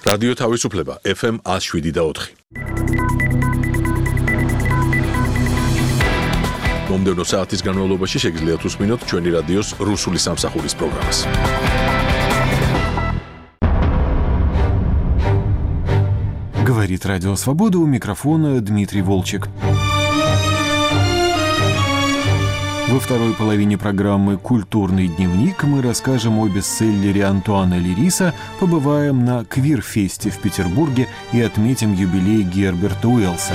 რადიო თავისუფლება FM 107.4. მომდევნო საათის განმავლობაში შეგიძლიათ უსმინოთ ჩვენი რადიოს რუსული სამსახურის პროგრამას. Говорит Радио Свобода, у микрофона Дмитрий Волчек. Во второй половине программы «Культурный дневник» мы расскажем о бестселлере Антуана Лериса, побываем на Квир-фесте в Петербурге и отметим юбилей Герберта Уэллса.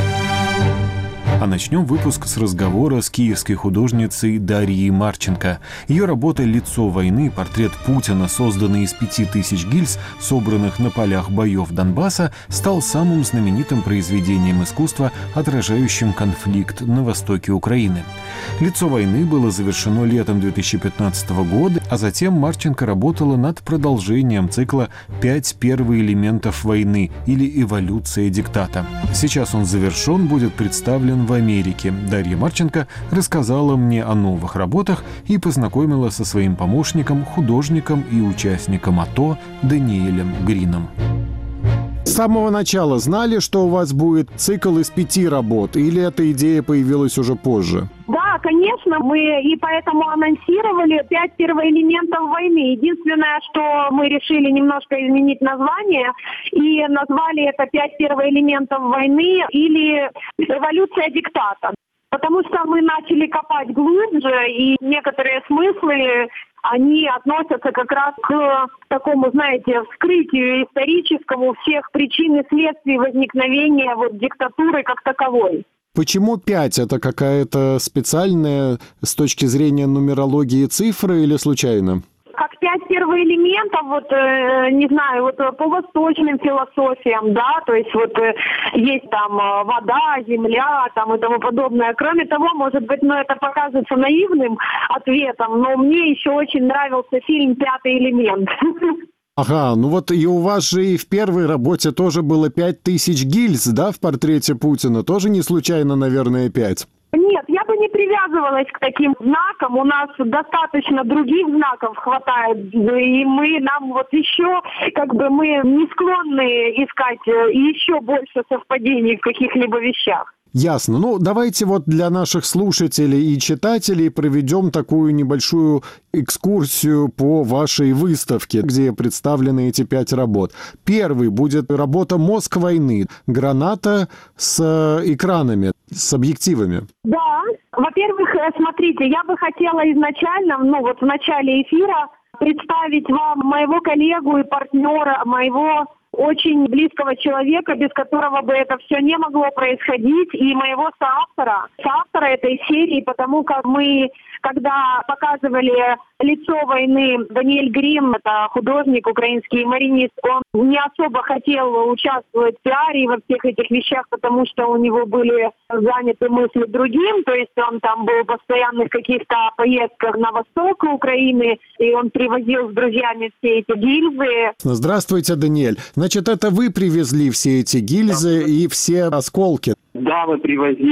А начнем выпуск с разговора с киевской художницей Дарьей Марченко. Ее работа «Лицо войны. Портрет Путина», созданный из 5000 гильз, собранных на полях боев Донбасса, стал самым знаменитым произведением искусства, отражающим конфликт на востоке Украины. «Лицо войны» было завершено летом 2015 года, а затем Марченко работала над продолжением цикла «5 первоэлементов войны» или «Эволюция диктата». Сейчас он завершен, будет представлен в Америке. Дарья Марченко рассказала мне о новых работах и познакомила со своим помощником, художником и участником АТО Даниэлем Грином. С самого начала знали, что у вас будет цикл из 5 работ, или эта идея появилась уже позже? Да, конечно, мы и поэтому анонсировали 5 первоэлементов войны. Единственное, что мы решили немножко изменить название и назвали это 5 первоэлементов войны или «Эволюция диктата». Потому что мы начали копать глубже, и некоторые смыслы, они относятся как раз к такому, знаете, вскрытию историческому всех причин и следствий возникновения диктатуры как таковой. Почему 5? Это какая-то специальная с точки зрения нумерологии цифра или случайно? Как 5 первоэлементов, не знаю, по восточным философиям, да, то есть есть там вода, земля, там и тому подобное. Кроме того, может быть, это покажется наивным ответом, но мне еще очень нравился фильм «Пятый элемент». Ага, и у вас же и в первой работе тоже было 5000 гильз, да, в портрете Путина? Тоже не случайно, наверное, 5? Нет, я бы не привязывалась к таким знакам. У нас достаточно других знаков хватает. И нам еще, мы не склонны искать еще больше совпадений в каких-либо вещах. Ясно. Давайте для наших слушателей и читателей проведем такую небольшую экскурсию по вашей выставке, где представлены эти 5 работ. Первый будет работа «Мозг войны». Граната с экранами, с объективами. Да. Во-первых, смотрите, я бы хотела изначально, в начале эфира представить вам моего коллегу и партнера, моего очень близкого человека, без которого бы это все не могло происходить, и моего соавтора этой серии, потому как мы, когда показывали «Лицо войны», Даниэль Грин, это художник, украинский юморист, он не особо хотел участвовать в пиаре и во всех этих вещах, потому что у него были заняты мысли другим, то есть он там был постоянно в каких-то поездках на восток Украины, и он привозил с друзьями все эти гильзы. Здравствуйте, Даниэль. Значит, это вы привезли все эти гильзы и все осколки? Да, я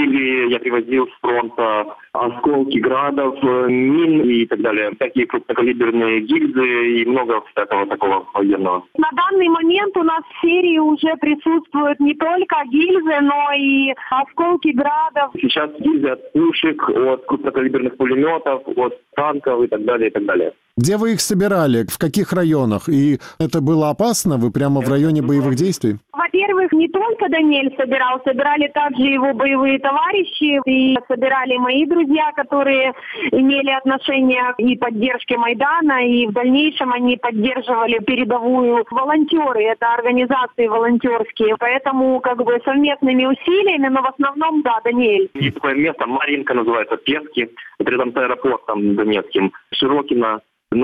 привозил с фронта осколки градов, мин и так далее. Всякие крупнокалиберные гильзы и много всякого такого военного. На данный момент у нас в серии уже присутствуют не только гильзы, но и осколки градов. Сейчас гильзы от пушек, от крупнокалиберных пулеметов, от танков и так далее, и так далее. Где вы их собирали? В каких районах? И это было опасно? Вы прямо в районе боевых действий? Во-первых, не только Даниэль собирали также его боевые товарищи, и собирали мои друзья, которые имели отношение и поддержки Майдана, и в дальнейшем они поддерживали передовую волонтеры, это организации волонтерские, поэтому совместными усилиями, но в основном, да, Даниэль. Есть такое место, Маринка называется, Пески, это рядом с аэропортом Донецким, Широкино,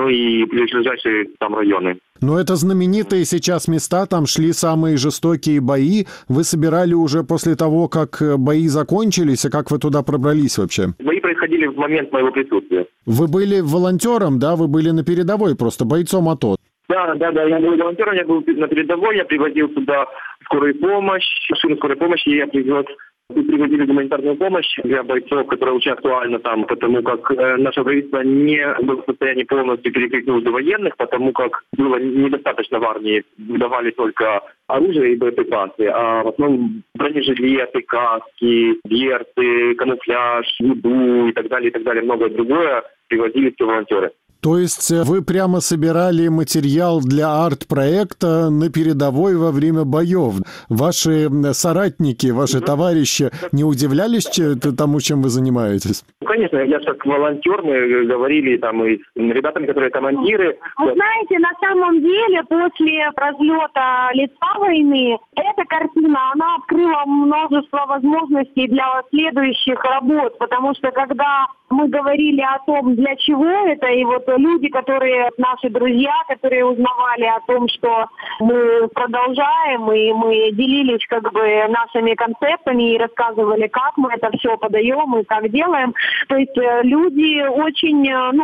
и ближайшие там районы. Но это знаменитые сейчас места, там шли самые жестокие бои. Вы собирали уже после того, как бои закончились, а как вы туда пробрались вообще? Бои происходили в момент моего присутствия. Вы были волонтером, да? Вы были на передовой, просто бойцом АТО. Да, я был волонтером, я был на передовой, я привозил сюда скорую помощь, машину скорой помощи, я привез Мы привозили гуманитарную помощь для бойцов, которая очень актуальна там, потому как наше правительство не было в состоянии полностью перекрыть нужды военных, потому как было недостаточно в армии, выдавали только оружие и боеприпасы, а в основном бронежилеты, каски, берцы, камуфляж, еду и так далее, многое другое привозили все волонтеры. То есть вы прямо собирали материал для арт-проекта на передовой во время боев. Ваши соратники, ваши товарищи не удивлялись тому, чем вы занимаетесь? Конечно, я как волонтер, мы говорили там и с ребятами, которые командиры. Вы знаете, на самом деле, после разлета лица войны, эта картина, она открыла множество возможностей для следующих работ, потому что когда мы говорили о том, для чего это, и вот люди, которые, наши друзья, которые узнавали о том, что мы продолжаем, и мы делились как бы нашими концептами и рассказывали, как мы это все подаем и как делаем. То есть люди очень,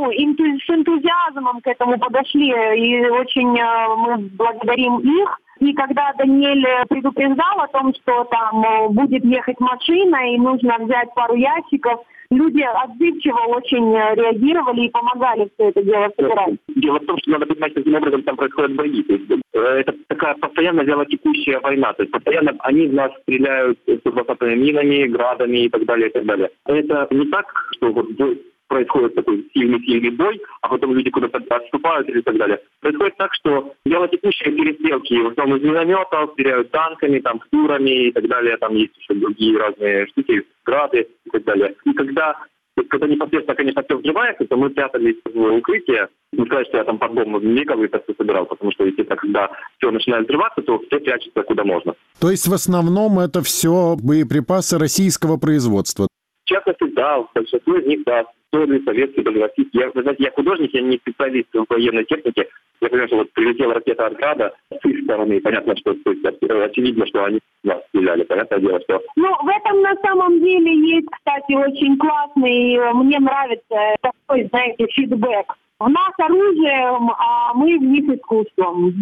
с энтузиазмом к этому подошли, и очень мы благодарим их. И когда Даниэль предупреждал о том, что там будет ехать машина и нужно взять пару ящиков, люди отзывчиво очень реагировали и помогали все это дело собирать. Дело в том, что надо понимать, каким образом там происходят бои. То есть, это такая постоянно вялотекущая война. То есть постоянно они в нас стреляют 120-ми минами, градами и так далее, и так далее. Это не так, что вот происходит такой сильный бой, а потом люди куда-то отступают или так далее. Происходит так, что вялотекущие перестрелки в основном из минометов, стреляют танками, там, турами и так далее. Там есть еще другие разные штуки, грады и так далее. И когда непосредственно, конечно, все взрывается, то мы прятались в укрытие. Не сказать, что я там под дом меговый так все собирал, потому что, естественно, когда все начинает взрываться, то все прячется куда можно. То есть в основном это все боеприпасы российского производства? В частности, да, большинство из них, да, то ли советские, то ли российские. Я художник, я не специалист в военной технике. Я понимаю, что вот прилетела ракета от Града с их стороны, понятно, что очевидно, что они нас стреляли, понятное дело, что... В этом на самом деле есть, кстати, очень классный, мне нравится такой, знаете, фидбэк. У нас оружием, а мы в них искусством.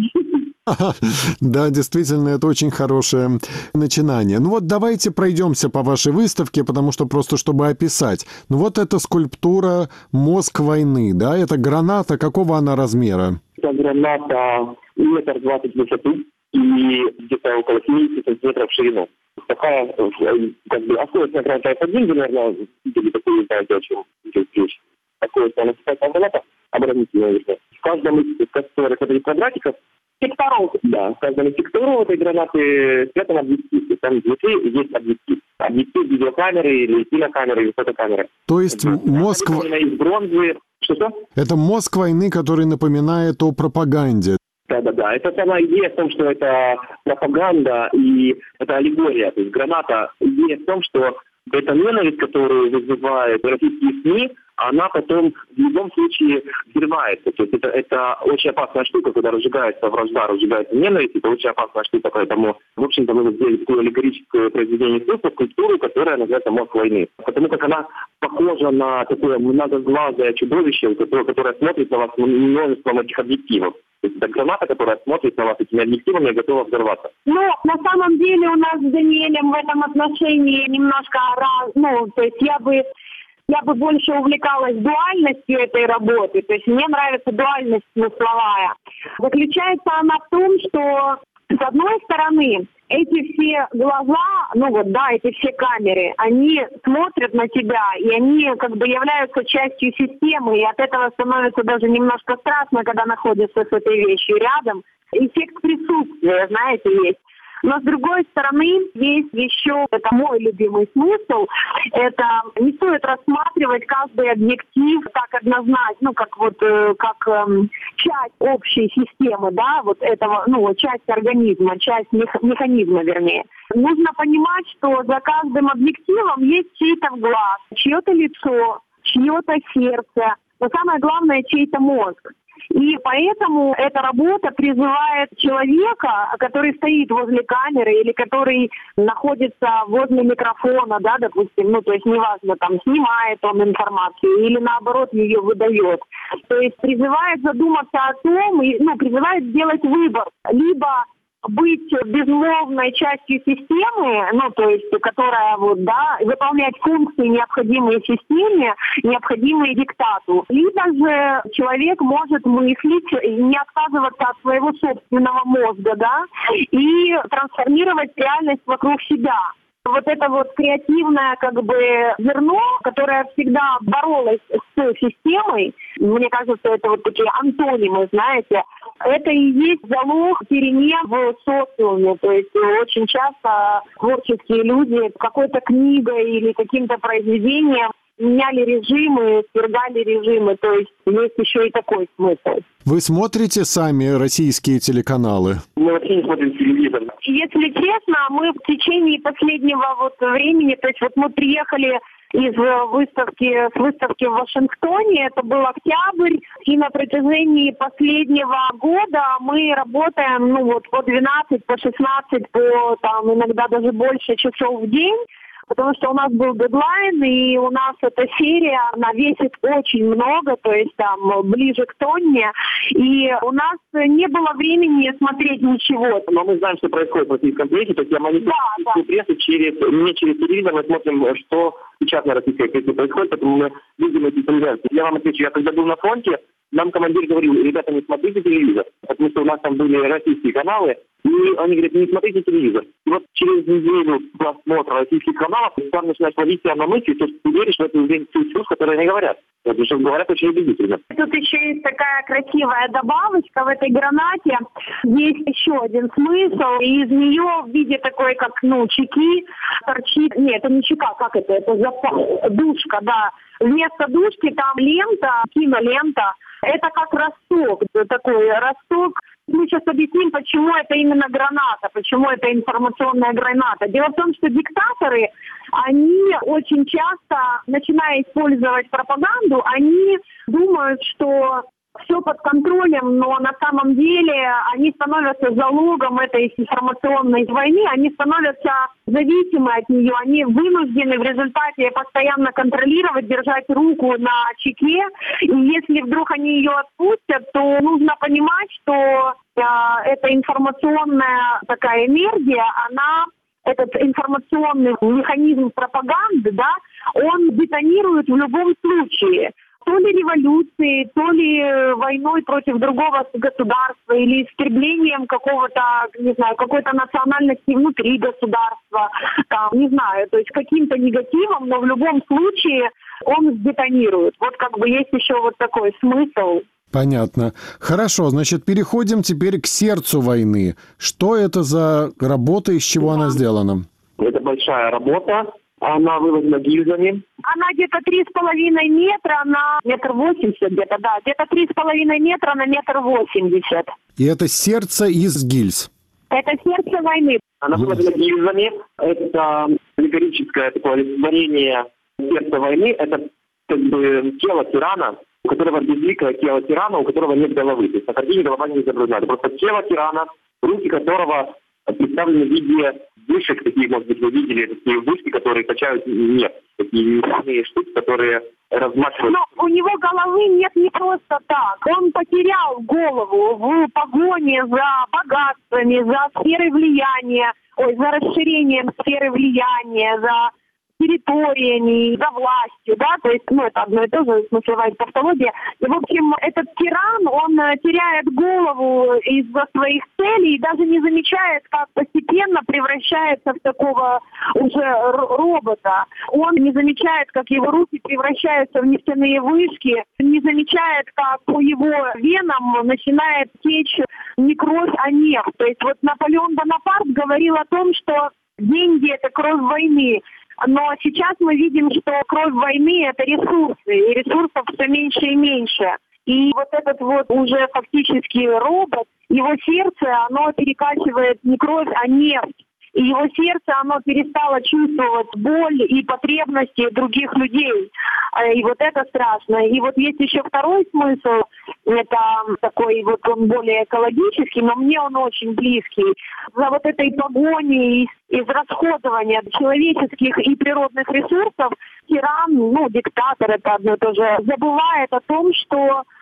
Да, действительно, это очень хорошее начинание. Ну вот давайте пройдемся по вашей выставке, потому что просто чтобы описать. Ну вот эта скульптура «Мозг войны», да? Это граната, какого она размера? Это граната 1,20 метра в высоту и где-то около 70 сантиметров в ширину. Такая, как бы, осколочная граната F1, наверное, видели такую, знаете, очень ключ. Такое, она такая граната, оборонительная, в каждом из которых это квадратиков, секторов. Да, в каждом из секторов этой гранаты спрятан объектив. Там внутри есть объектив. Объектив видеокамеры или кинокамеры или фотокамеры. То есть мозг... из бронзы. Что? Это мозг войны, который напоминает о пропаганде. Да. Это сама идея в том, что это пропаганда и это аллегория. То есть граната, идея в том, что эта ненависть, которую вызывают российские СМИ, она потом в любом случае взрывается. То есть это очень опасная штука, когда разжигается вражда, разжигается ненависть, это очень опасная штука. Поэтому, в общем-то, мы сделали такое аллегорическое произведение искусства, скульптуру, которая называется «Мозг войны». Потому как она похожа на такое многоглазое чудовище, которое смотрит на вас множеством этих объективов. То есть это граната, которая смотрит на вас этими объективами и готова взорваться. На самом деле у нас с Даниэлем в этом отношении немножко то есть я бы больше увлекалась дуальностью этой работы. То есть мне нравится дуальность смысловая. Заключается она в том, что с одной стороны эти все глаза, эти все камеры, они смотрят на тебя, и они как бы являются частью системы, и от этого становится даже немножко страшно, когда находишься с этой вещью рядом. Эффект присутствия, знаете, есть. Но с другой стороны, есть еще, это мой любимый смысл, это не стоит рассматривать каждый объектив так однозначно, как часть общей системы, да, вот этого, часть организма, часть механизма, вернее. Нужно понимать, что за каждым объективом есть чей-то глаз, чье-то лицо, чье-то сердце, но самое главное, чей-то мозг. И поэтому эта работа призывает человека, который стоит возле камеры или который находится возле микрофона, да, допустим, то есть неважно, там, снимает он информацию или наоборот ее выдает. То есть призывает задуматься о том, призывает сделать выбор. Либо быть безмолвной частью системы, ну, то есть, которая вот, да, выполнять функции, необходимые системе, необходимые диктату. Либо же человек может мыслить и не отказываться от своего собственного мозга, да, и трансформировать реальность вокруг себя. Вот это вот креативное как бы зерно, которое всегда боролось с системой, мне кажется, это вот такие антонимы, знаете, это и есть залог перемен в социуме. То есть очень часто творческие люди какой-то книгой или каким-то произведением меняли режимы, свергали режимы. То есть есть еще и такой смысл. Вы смотрите сами российские телеканалы? Мы вообще не смотрим телевизор. Если честно, мы в течение последнего вот времени, то есть вот мы приехали с выставки в Вашингтоне, это был октябрь, и на протяжении последнего года мы работаем, ну вот по 12, по 16, по там иногда даже больше часов в день. Потому что у нас был дедлайн, и у нас эта серия, она весит очень много, то есть там ближе к тонне, и у нас не было времени смотреть ничего. Но мы знаем, что происходит в российском прессе, то есть я мониторю прессу не через телевизор, мы смотрим, что сейчас на российской прессе происходит, поэтому мы видим эти тенденции. Я вам отвечу, я когда был на фронте, нам командир говорил: ребята, не смотрите телевизор, потому что у нас там были российские каналы, и они говорят: не смотрите телевизор. И вот через неделю просмотра российских каналов ты сам начинаешь ловить себя на мысли, то есть ты веришь в эту чушь, которую они говорят. Потому что говорят очень убедительно. Тут еще есть такая красивая добавочка в этой гранате. Есть еще один смысл. И из нее в виде такой, как, чеки торчит... Нет, это не чека, как это? Это душка, да. Вместо душки там лента, кинолента. Это как росток, такой росток. Мы сейчас объясним, почему это именно граната, почему это информационная граната. Дело в том, что диктаторы, они очень часто, начиная использовать пропаганду, они думают, что все под контролем, но на самом деле они становятся залогом этой информационной войны, они становятся зависимы от нее, они вынуждены в результате постоянно контролировать, держать руку на чеке, и если вдруг они ее отпустят, то нужно понимать, что эта информационная такая энергия, этот информационный механизм пропаганды, да, он детонирует в любом случае. То ли революцией, то ли войной против другого государства или истреблением какого-то, не знаю, какой-то национальности внутри государства, там, не знаю, то есть каким-то негативом, но в любом случае он детонирует. Вот как бы есть еще вот такой смысл. Понятно. Хорошо, значит, переходим теперь к сердцу войны. Что это за работа, из чего она сделана? Это большая работа. Она выложена гильзами. Она где-то 3,5 метра на 1,80 м где-то, да. Где-то 3,5 метра на 1,80 м. И это сердце из гильз? Это сердце войны. Она выложена гильзами. Это аллегорическое такое олицетворение сердца войны. Это как бы тело тирана, у которого безликое тело тирана, у которого нет головы. То есть на картине голова не изображена. Это просто тело тирана, руки которого представлены в виде вышек, такие, может быть, вы видели, такие вышки, которые качают нефть, такие нефтяные штуки, которые размахивают. Но у него головы нет не просто так. Он потерял голову в погоне за богатствами, за сферой влияния, за расширением сферы влияния, за территориями, за властью, да, то есть, это одно и то же, смысловая тавтология. И, в общем, этот тиран, он теряет голову из-за своих целей и даже не замечает, как постепенно превращается в такого уже робота. Он не замечает, как его руки превращаются в нефтяные вышки, не замечает, как по его венам начинает течь не кровь, а нефть. То есть вот Наполеон Бонапарт говорил о том, что деньги – это кровь войны. Но сейчас мы видим, что кровь войны – это ресурсы, и ресурсов все меньше и меньше. И вот этот вот уже фактически робот, его сердце, оно перекачивает не кровь, а нефть. И его сердце, оно перестало чувствовать боль и потребности других людей. И вот это страшно. И вот есть еще второй смысл, это такой вот он более экологический, но мне он очень близкий. За вот этой погоней, израсходования человеческих и природных ресурсов тиран, диктатор, это одно и то же, забывает о том, что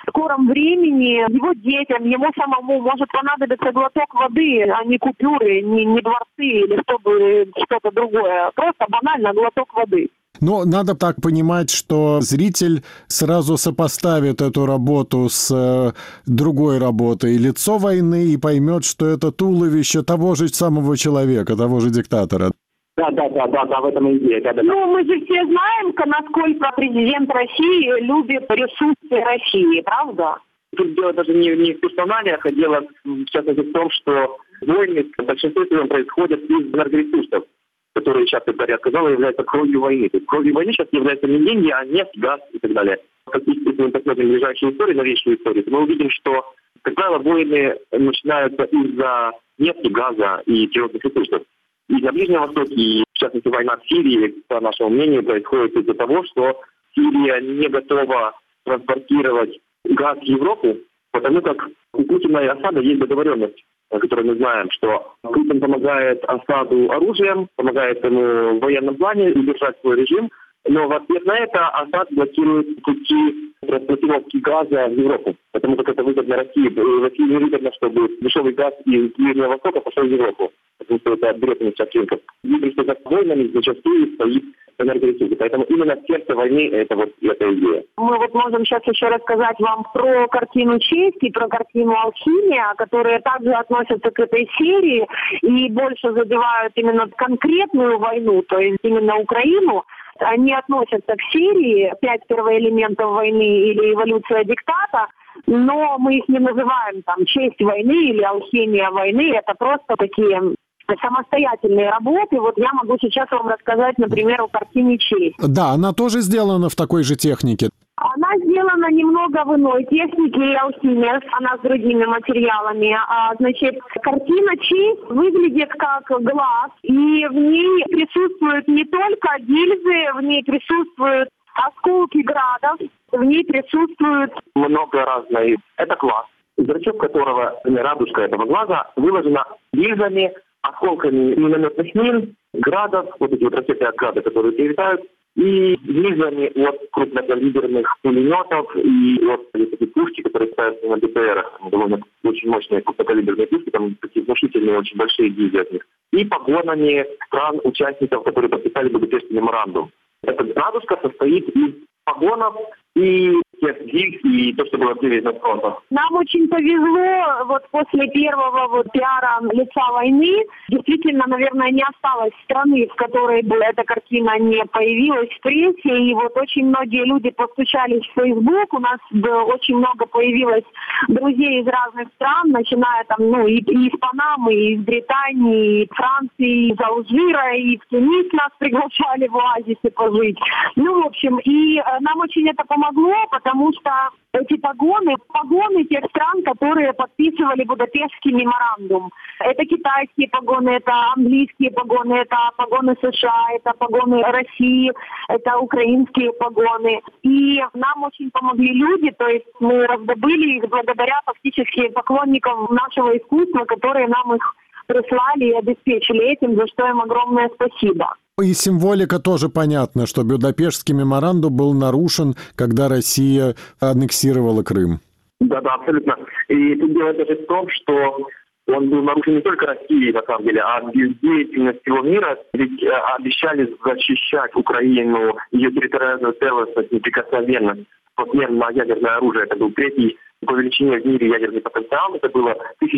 скором времени его детям, ему самому может понадобиться глоток воды, а не купюры, не дворцы или чтобы что-то другое. Просто банально глоток воды. Но надо так понимать, что зритель сразу сопоставит эту работу с другой работой «Лицо войны» и поймет, что это туловище того же самого человека, того же диктатора. Да, в этом и идея. Да. Ну, мы же все знаем, насколько президент России любит ресурсы России, правда? Тут дело даже не в персоналиях, а дело, в частности, в том, что войны в большинстве своем происходят из энергоресурсов, которые часто говорят, казалось, являются кровью войны. То есть кровью войны сейчас являются не деньги, а нефть, газ и так далее. Если мы посмотрим ближайшую историю, новейшую историю, то мы увидим, что, как правило, войны начинаются из-за нефти, газа и природных ресурсов. И на Ближнем Востоке, и в частности война в Сирии, по нашему мнению, происходит из-за того, что Сирия не готова транспортировать газ в Европу, потому как у Путина и Асада есть договоренность, о которой мы знаем, что Путин помогает Асаду оружием, помогает ему в военном плане удержать свой режим, но в ответ на это Асад блокирует пути транспортировки газа в Европу, потому как это выгодно России. России не выгодно, чтобы дешевый газ из Ближнего Востока пошел в Европу, потому что это отберет у них часть рынков. Видим, что за войнами зачастую стоит энергоресурсы. Поэтому именно в сердце войны это вот эта идея. Мы вот можем сейчас еще рассказать вам про картину «Честь» и про картину «Алхимия», которые также относятся к этой серии и больше задевают именно конкретную войну, то есть именно Украину. Они относятся к серии «5 первоэлементов войны» или «Эволюция диктата», но мы их не называем там «Честь войны» или «Алхимия войны». Это просто такие самостоятельные работы. Вот я могу сейчас вам рассказать, например, о картине «Честь». Да, она тоже сделана в такой же технике. Она сделана немного в иной технике и алхимии, она с другими материалами. Значит, картина «Честь» выглядит как глаз, и в ней присутствуют не только гильзы, в ней присутствуют осколки градов, в ней присутствует много разных. Это глаз, зрачок которого, радужка этого глаза, выложена гильзами, осколками минометных мин, градов, вот эти вот ракеты от града, которые прилетают, и гильзами от крупнокалиберных пулеметов и от этих пушки, которые ставятся на БТРах. Довольно очень мощные крупнокалиберные пушки, там такие внушительные, очень большие гильзы от них. И погонами стран-участников, которые подписали Будапештский меморандум. Эта радужка состоит из погонов и тех гильз, и то, что было привезено с фронта. Нам очень повезло, вот после первого пиара «Лица войны», действительно, наверное, не осталось страны, в которой бы эта картина не появилась в прессе, и вот очень многие люди постучались в Facebook, у нас очень много появилось друзей из разных стран, начиная там, и из Панамы, и из Британии, и из Франции, и из Алжира, и в Тунис нас приглашали в оазисе пожить. В общем, и нам очень это помогло, потому что эти погоны тех стран, которые подписывали Будапештский меморандум. Это китайские погоны, это английские погоны, это погоны США, это погоны России, это украинские погоны. И нам очень помогли люди, то есть мы раздобыли их благодаря фактически поклонникам нашего искусства, которые нам их прислали и обеспечили этим, за что им огромное спасибо. И символика тоже понятна, что Будапештский меморандум был нарушен, когда Россия аннексировала Крым. Да, абсолютно. И тут дело даже в том, что он был нарушен не только Россией, на самом деле, а бездеятельность всего мира. Ведь обещали защищать Украину, ее территориальную целостность, неприкосновенность в обмен на ядерное оружие. Это был третий по величине в мире ядерный потенциал. Это было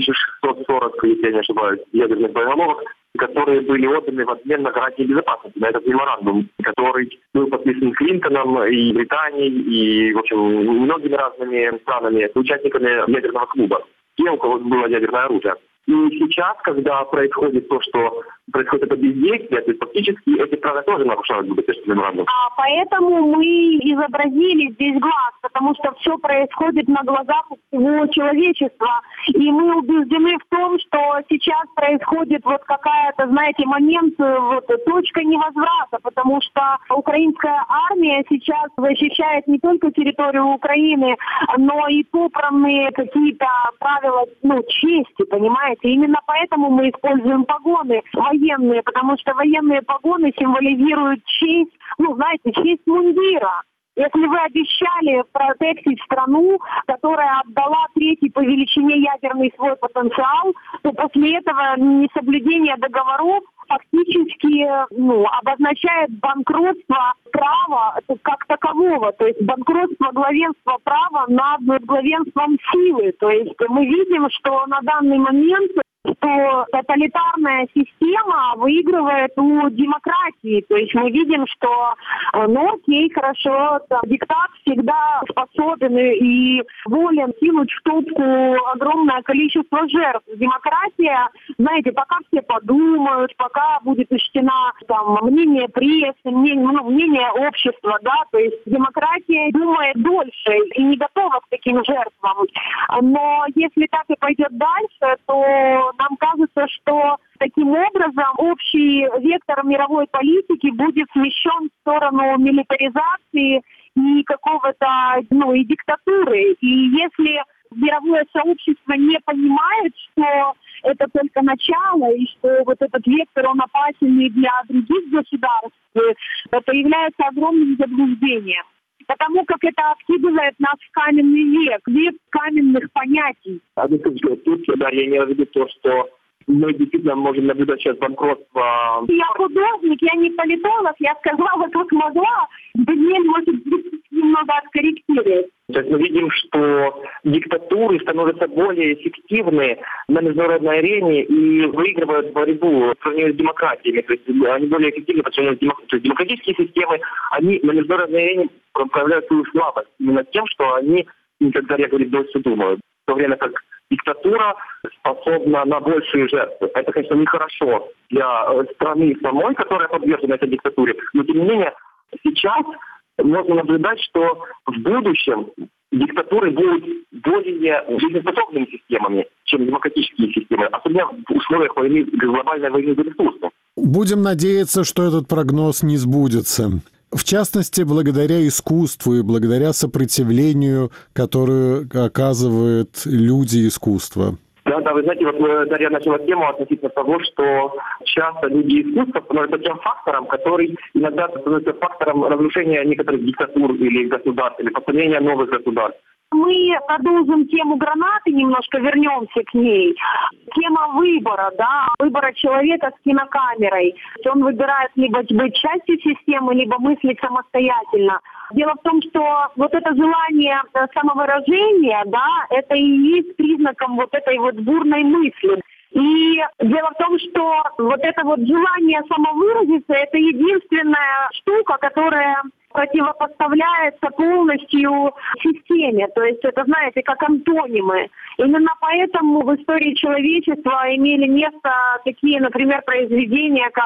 1640, если я не ошибаюсь, ядерных боеголовок, которые были отданы в обмен на гарантии безопасности, на этот меморандум, который был подписан Клинтоном и Британией, и, в общем, многими разными странами, участниками ядерного клуба, те, у кого было ядерное оружие. И сейчас, когда происходит то, что происходит это бездействие, то есть фактически эти страны тоже нарушают Будапештский меморандум. Поэтому мы изобразили здесь глаз, потому что все происходит на глазах всего человечества. И мы убеждены в том, что сейчас происходит вот какая-то, знаете, момент, точка невозврата, потому что украинская армия сейчас защищает не только территорию Украины, но и попранные какие-то правила, чести, понимаете? Именно поэтому мы используем погоны военные, потому что военные погоны символизируют честь, честь мундира. Если вы обещали протектить страну, которая отдала третий по величине ядерный свой потенциал, то после этого несоблюдение договоров фактически обозначает банкротство права как такового, то есть банкротство главенства права над главенством силы. То есть мы видим, что на данный момент что тоталитарная система выигрывает у демократии. То есть мы видим, что, окей, хорошо, диктат всегда способен и волен кинуть в топку огромное количество жертв. Демократия, знаете, пока все подумают, пока будет учтена мнение прессы, мнение общества, да, то есть демократия думает дольше и не готова к таким жертвам. Но если так и пойдет дальше, то нам кажется, что таким образом общий вектор мировой политики будет смещен в сторону милитаризации и какого-то, и диктатуры. И если мировое сообщество не понимает, что это только начало, и что вот этот вектор, он опасен и для других государств, это является огромным заблуждением. Потому как это откидывает нас в каменный век каменных понятий. Тут, да, я имею в виду то, что мы действительно можем наблюдать сейчас банкротство. Я художник, я не политолог, я сказала, как могла. Даниэль, может быть, немного откорректирует. То есть мы видим, что диктатуры становятся более эффективны на международной арене и выигрывают борьбу в сравнении с демократиями. То есть они более эффективны по сравнению с демократией. То есть демократические системы, они на международной арене проявляют свою слабость именно тем, что они никогда, я говорю, дольше думают. В то время как диктатура способна на большие жертвы. Это, конечно, нехорошо для страны самой, которая подвержена этой диктатуре. Но, тем не менее, сейчас можно наблюдать, что в будущем диктатуры будут более жизнеспособными системами, чем демократические системы, особенно в условиях войны, глобальной войны за ресурсы. Будем надеяться, что этот прогноз не сбудется. В частности, благодаря искусству и благодаря сопротивлению, которое оказывают люди искусства. Да, вы знаете, вот Дарья начала тему относительно того, что часто люди искусства становятся тем фактором, который иногда становится фактором разрушения некоторых диктатур или государств, или построения новых государств. Мы продолжим тему гранаты, немножко вернемся к ней. Тема выбора, выбора человека с кинокамерой. Он выбирает либо быть частью системы, либо мыслить самостоятельно. Дело в том, что вот это желание самовыражения, это и есть признаком вот этой вот бурной мысли. И дело в том, что вот это вот желание самовыразиться, это единственная штука, которая противопоставляется полностью системе. То есть это, знаете, как антонимы. Именно поэтому в истории человечества имели место такие, например, произведения, как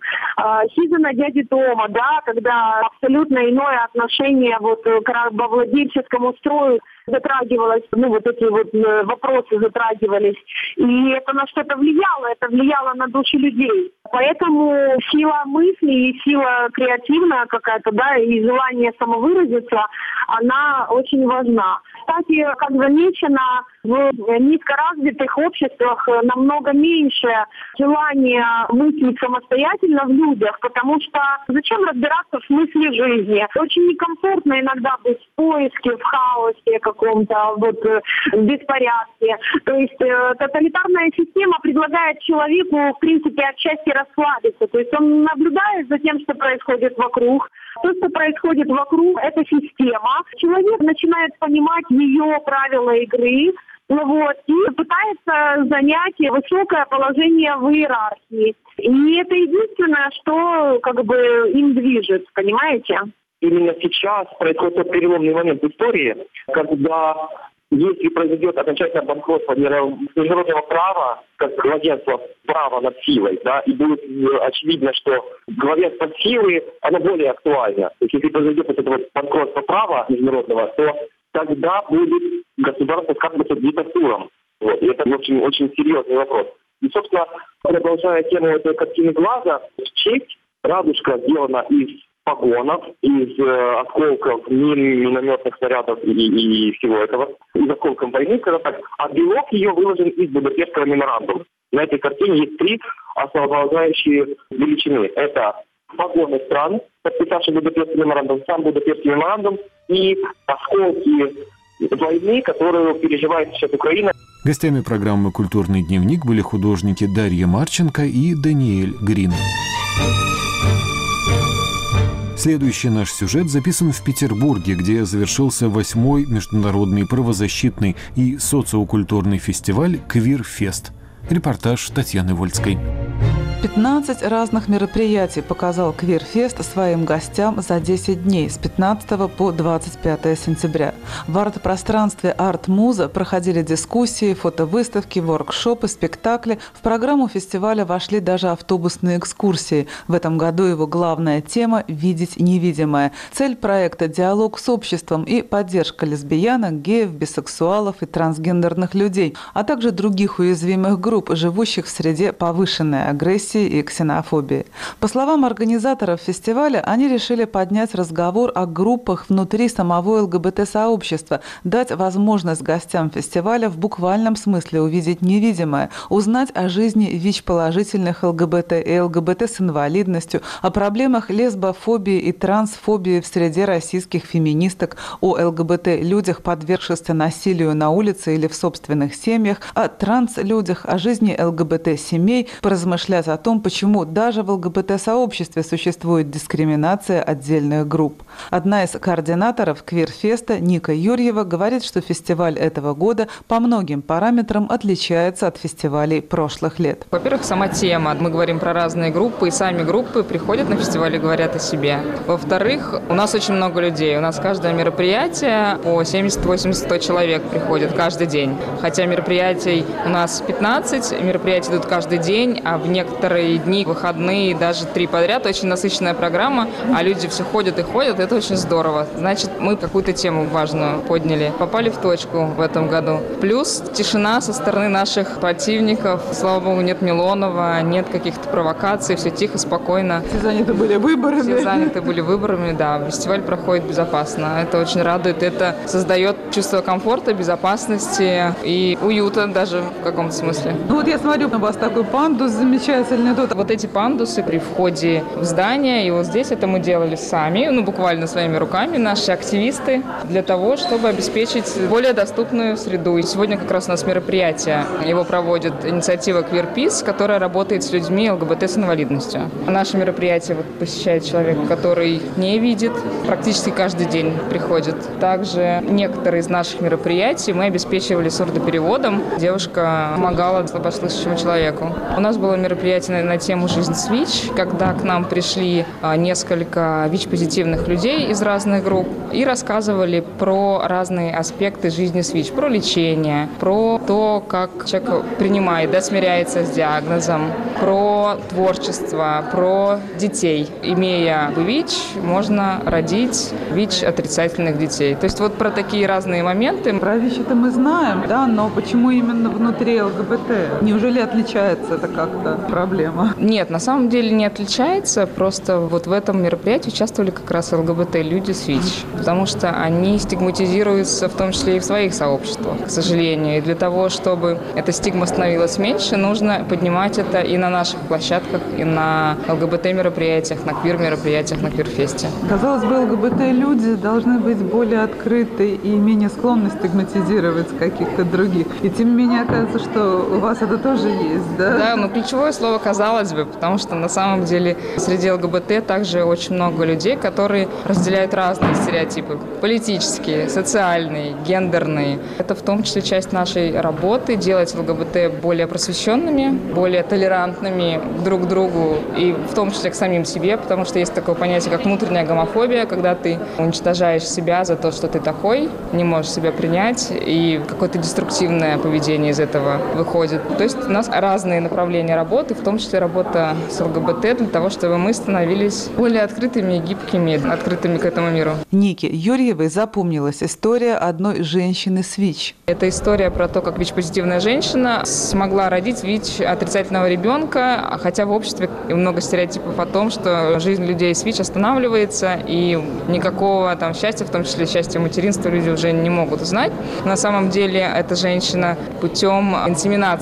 «Хижина дяди Тома», когда абсолютно иное отношение к рабовладельческому строю затрагивалось, эти вопросы затрагивались. И это на что-то влияло, это влияло на души людей. Поэтому сила мысли и сила креативная какая-то, и желание самовыразиться, она очень важна. Кстати, как замечено, в низкоразвитых обществах намного меньше желания мыслить самостоятельно в людях, потому что зачем разбираться в смысле жизни? Очень некомфортно иногда быть в поиске, в хаосе каком-то, в беспорядке. То есть тоталитарная система предлагает человеку, в принципе, отчасти расслабиться. То есть он наблюдает за тем, что происходит вокруг. То, что происходит вокруг, это система. Человек начинает понимать ее правила игры, и пытается занять высокое положение в иерархии. И это единственное, что им движет, понимаете? Именно сейчас происходит тот переломный момент в истории, когда если произойдет окончательное банкротство международного права, как главенство права над силой, и будет очевидно, что главенство силы, оно более актуально. То есть если произойдет банкротство права международного, то тогда будет государство скатываться к диктатурам. И это очень, очень серьезный вопрос. И, собственно, продолжая тему этой картины глаза, в честь радужка сделана из погонов, из осколков минометных снарядов и всего этого, из осколков войны, а белок ее выложен из Будапештского меморандума. На этой картине есть 3 основополагающие величины. Это погоны стран, подписавших Будапештский меморандум, сам Будапештский меморандум и осколки войны, которую переживает сейчас Украина. Гостями программы «Культурный дневник» были художники Дарья Марченко и Даниэль Грин. Следующий наш сюжет записан в Петербурге, где завершился 8-й международный правозащитный и социокультурный фестиваль «Квир-фест». Репортаж Татьяны Вольской. 15 разных мероприятий показал Квир-фест своим гостям за 10 дней с 15 по 25 сентября. В арт-пространстве «Арт-муза» проходили дискуссии, фотовыставки, воркшопы, спектакли. В программу фестиваля вошли даже автобусные экскурсии. В этом году его главная тема – «Видеть невидимое». Цель проекта – диалог с обществом и поддержка лесбиянок, геев, бисексуалов и трансгендерных людей, а также других уязвимых групп, живущих в среде повышенной агрессии и ксенофобии. По словам организаторов фестиваля, они решили поднять разговор о группах внутри самого ЛГБТ-сообщества, дать возможность гостям фестиваля в буквальном смысле увидеть невидимое, узнать о жизни ВИЧ-положительных ЛГБТ и ЛГБТ с инвалидностью, о проблемах лесбофобии и трансфобии в среде российских феминисток, о ЛГБТ-людях, подвергшихся насилию на улице или в собственных семьях, о транслюдях, о жизни ЛГБТ-семей, поразмышлять о том, почему даже в ЛГБТ-сообществе существует дискриминация отдельных групп. Одна из координаторов Квир-феста, Ника Юрьева, говорит, что фестиваль этого года по многим параметрам отличается от фестивалей прошлых лет. Во-первых, сама тема. Мы говорим про разные группы, и сами группы приходят на фестиваль и говорят о себе. Во-вторых, у нас очень много людей. У нас каждое мероприятие по 70, 80, 100 человек приходит каждый день. Хотя мероприятий у нас 15, мероприятия идут каждый день, а в некоторые дни, выходные, даже 3 подряд, очень насыщенная программа, а люди все ходят и ходят, это очень здорово. Значит, мы какую-то тему важную подняли, попали в точку в этом году. Плюс тишина со стороны наших противников. Слава богу, нет Милонова, нет каких-то провокаций, все тихо, спокойно. Все заняты были выборами. Да. Фестиваль проходит безопасно. Это очень радует. Это создает чувство комфорта, безопасности и уюта даже в каком-то смысле. Ну вот я смотрю, у вас такой пандус замечательный тут. Вот эти пандусы при входе в здание, и вот здесь это мы делали сами, буквально своими руками, наши активисты, для того, чтобы обеспечить более доступную среду. И сегодня как раз у нас мероприятие, его проводит инициатива Queer-Peace, которая работает с людьми ЛГБТ с инвалидностью. Наше мероприятие посещает человек, который не видит, практически каждый день приходит. Также некоторые из наших мероприятий мы обеспечивали сурдопереводом. Девушка помогала слабослышащему человеку. У нас было мероприятие на тему «Жизнь с ВИЧ», когда к нам пришли несколько ВИЧ-позитивных людей из разных групп и рассказывали про разные аспекты жизни с ВИЧ, про лечение, про то, как человек принимает, смиряется с диагнозом, про творчество, про детей. Имея ВИЧ, можно родить ВИЧ-отрицательных детей. То есть вот про такие разные моменты. Про ВИЧ это мы знаем, да, но почему именно внутри ЛГБТ? Неужели отличается это как-то проблема? Нет, на самом деле не отличается, просто вот в этом мероприятии участвовали как раз ЛГБТ-люди с ВИЧ, потому что они стигматизируются в том числе и в своих сообществах, к сожалению. И для того, чтобы эта стигма становилась меньше, нужно поднимать это и на наших площадках, и на ЛГБТ-мероприятиях, на квир-мероприятиях, на Квир-фесте. Казалось бы, ЛГБТ-люди должны быть более открыты и менее склонны стигматизировать каких-то других. И тем не менее, оказывается, что у вас это тоже есть, да? Да, но ключевое слово «казалось бы», потому что на самом деле среди ЛГБТ также очень много людей, которые разделяют разные стереотипы. Политические, социальные, гендерные. Это в том числе часть нашей работы – делать ЛГБТ более просвещенными, более толерантными друг к другу и в том числе к самим себе, потому что есть такое понятие, как внутренняя гомофобия, когда ты уничтожаешь себя за то, что ты такой, не можешь себя принять, и какое-то деструктивное поведение из этого выходит. То есть у нас разные направления работы, в том числе работа с ЛГБТ, для того, чтобы мы становились более открытыми и гибкими, открытыми к этому миру. Нике Юрьевой запомнилась история одной женщины с ВИЧ. Это история про то, как ВИЧ-позитивная женщина смогла родить ВИЧ-отрицательного ребенка, хотя в обществе много стереотипов о том, что жизнь людей с ВИЧ останавливается, и никакого там счастья, в том числе счастья материнства, люди уже не могут узнать. На самом деле эта женщина путем инсеминации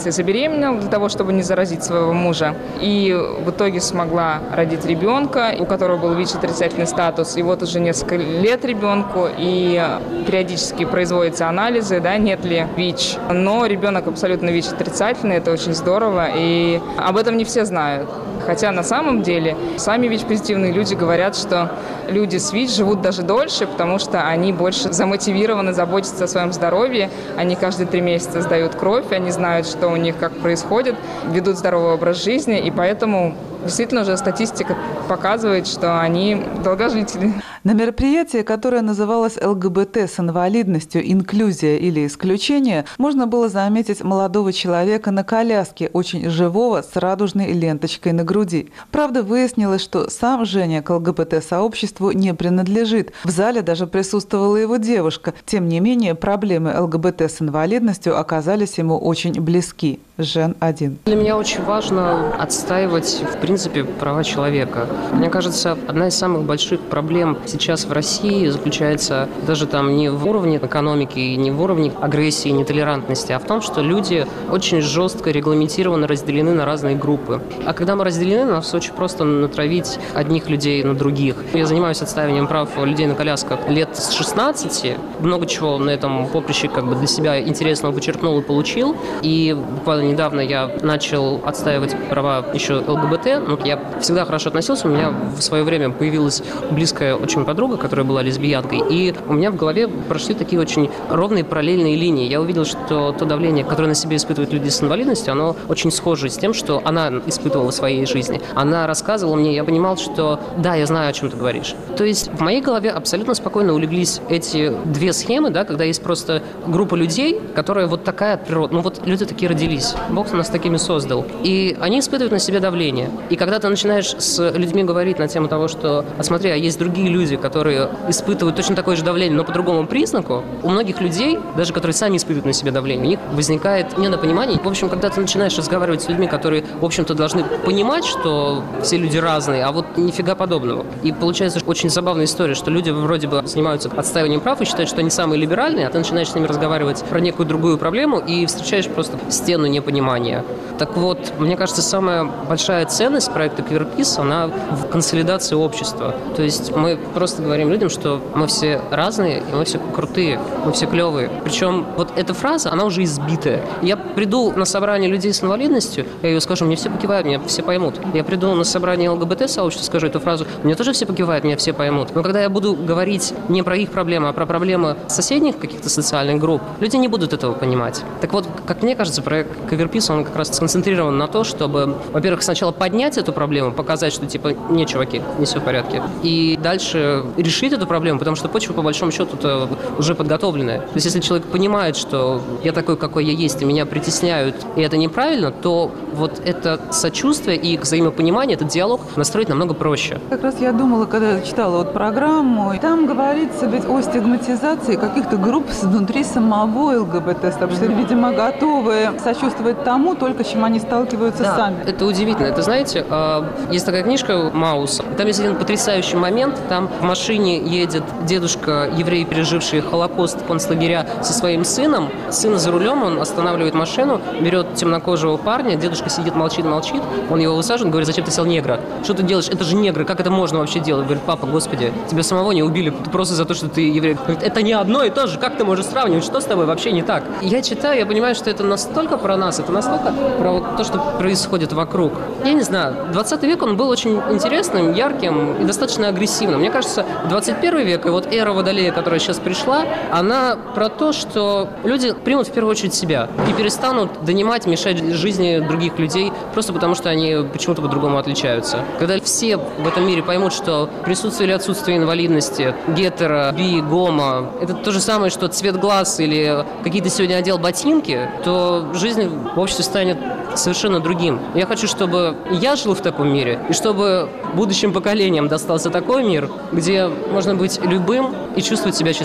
операции забеременела для того, чтобы не заразить своего мужа. И в итоге смогла родить ребенка, у которого был ВИЧ-отрицательный статус. И вот уже несколько лет ребенку, и периодически производятся анализы, да, нет ли ВИЧ. Но ребенок абсолютно ВИЧ-отрицательный, это очень здорово, и об этом не все знают. Хотя на самом деле сами ВИЧ-позитивные люди говорят, что люди с ВИЧ живут даже дольше, потому что они больше замотивированы заботиться о своем здоровье. Они каждые 3 месяца сдают кровь, они знают, что у них как происходит, ведут здоровый образ жизни, и поэтому действительно уже статистика показывает, что они долгожители. На мероприятии, которое называлось ЛГБТ с инвалидностью, инклюзия или исключение, можно было заметить молодого человека на коляске, очень живого, с радужной ленточкой на груди. Правда, выяснилось, что сам Женя к ЛГБТ-сообществу не принадлежит. В зале даже присутствовала его девушка. Тем не менее, проблемы ЛГБТ с инвалидностью оказались ему очень близки. Жен 1. Для меня очень важно отстаивать, в принципе, права человека. Мне кажется, одна из самых больших проблем сейчас в России заключается даже там не в уровне экономики, не в уровне агрессии, нетолерантности, а в том, что люди очень жестко регламентированно разделены на разные группы. А когда мы разделены, нас очень просто натравить одних людей на других. Я занимаюсь отстаиванием прав людей на колясках лет с 16. Много чего на этом поприще для себя интересного почерпнул и получил. И буквально недавно я начал отстаивать права еще ЛГБТ. Я всегда хорошо относился. У меня в свое время появилась близкая очень подруга, которая была лесбиянкой. И у меня в голове прошли такие очень ровные параллельные линии. Я увидел, что то давление, которое на себе испытывают люди с инвалидностью, оно очень схоже с тем, что она испытывала в своей жизни. Она рассказывала мне, я понимал, что да, я знаю, о чем ты говоришь. То есть в моей голове абсолютно спокойно улеглись эти 2 схемы, да, когда есть просто группа людей, которые вот такая от природы. Люди такие родились. Бог нас такими создал. И они испытывают на себе давление. И когда ты начинаешь с людьми говорить на тему того, что, смотри, а есть другие люди, которые испытывают точно такое же давление, но по другому признаку, у многих людей, даже которые сами испытывают на себе давление, у них возникает недопонимание. В общем, когда ты начинаешь разговаривать с людьми, которые, в общем-то, должны понимать, что все люди разные, а вот нифига подобного. И получается очень забавная история, что люди вроде бы занимаются отстаиванием прав и считают, что они самые либеральные, а ты начинаешь с ними разговаривать про некую другую проблему и встречаешь просто стену непонимания. Так вот, мне кажется, самая большая ценность проекта QueerPeace, она в консолидации общества. То есть мы просто говорим людям, что мы все разные, и мы все крутые, мы все клевые. Причем вот эта фраза, она уже избитая. Я приду на собрание людей с инвалидностью, я ее скажу, мне все покивают, меня все поймут. Я приду на собрание ЛГБТ-сообщества, скажу эту фразу, мне тоже все покивают, меня все поймут. Но когда я буду говорить не про их проблемы, а про проблемы соседних каких-то социальных групп, люди не будут этого понимать. Так вот, как мне кажется, проект QueerPeace, он как раз сконцентрирован на то, чтобы, во-первых, сначала поднять эту проблему, показать, что типа, не, чуваки, не все в порядке. И дальше решить эту проблему, потому что почва, по большому счету, уже подготовленная. То есть, если человек понимает, что я такой, какой я есть, и меня притесняют, и это неправильно, то вот это сочувствие и взаимопонимание, этот диалог настроить намного проще. Как раз я думала, когда читала программу, там говорится ведь о стигматизации каких-то групп внутри самого ЛГБТ-сообщества, видимо, готовы сочувствовать тому, только с чем они сталкиваются сами. Это удивительно. Это, знаете, есть такая книжка «Маус». Там есть один потрясающий момент. Там в машине едет дедушка-еврей, переживший Холокост, концлагеря, со своим сыном. Сын за рулем, он останавливает машину, берет темнокожего парня, дедушка сидит, молчит, он его высаживает, говорит, зачем ты сел негра? Что ты делаешь? Это же негры, как это можно вообще делать? Говорит, папа, господи, тебя самого не убили просто за то, что ты еврей. Говорит, это не одно и то же, как ты можешь сравнивать, что с тобой вообще не так? Я читаю, я понимаю, что это настолько про нас, это настолько про вот то, что происходит вокруг. Я не знаю, 20 век он был очень интересным, ярким и достаточно агрессивным. Мне кажется, 21 век и вот эра Водолея, которая сейчас пришла, она про то, что люди примут в первую очередь себя и перестанут донимать, мешать жизни других людей просто потому, что они почему-то по-другому отличаются. Когда все в этом мире поймут, что присутствие или отсутствие инвалидности, гетеро, би, гомо, это то же самое, что цвет глаз или какие-то сегодня одел ботинки, то жизнь в обществе станет совершенно другим. Я хочу, чтобы я жил в таком мире, и чтобы будущим поколениям достался такой мир, где можно быть любым и чувствовать себя счастливым.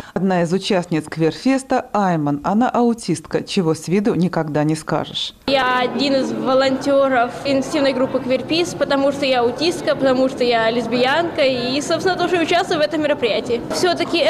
Одна из участниц Квирфеста – Айман. Она аутистка, чего с виду никогда не скажешь. Я один из волонтеров инициативной группы Квирпис, потому что я аутистка, потому что я лесбиянка и, собственно, тоже участвую в этом мероприятии. Все-таки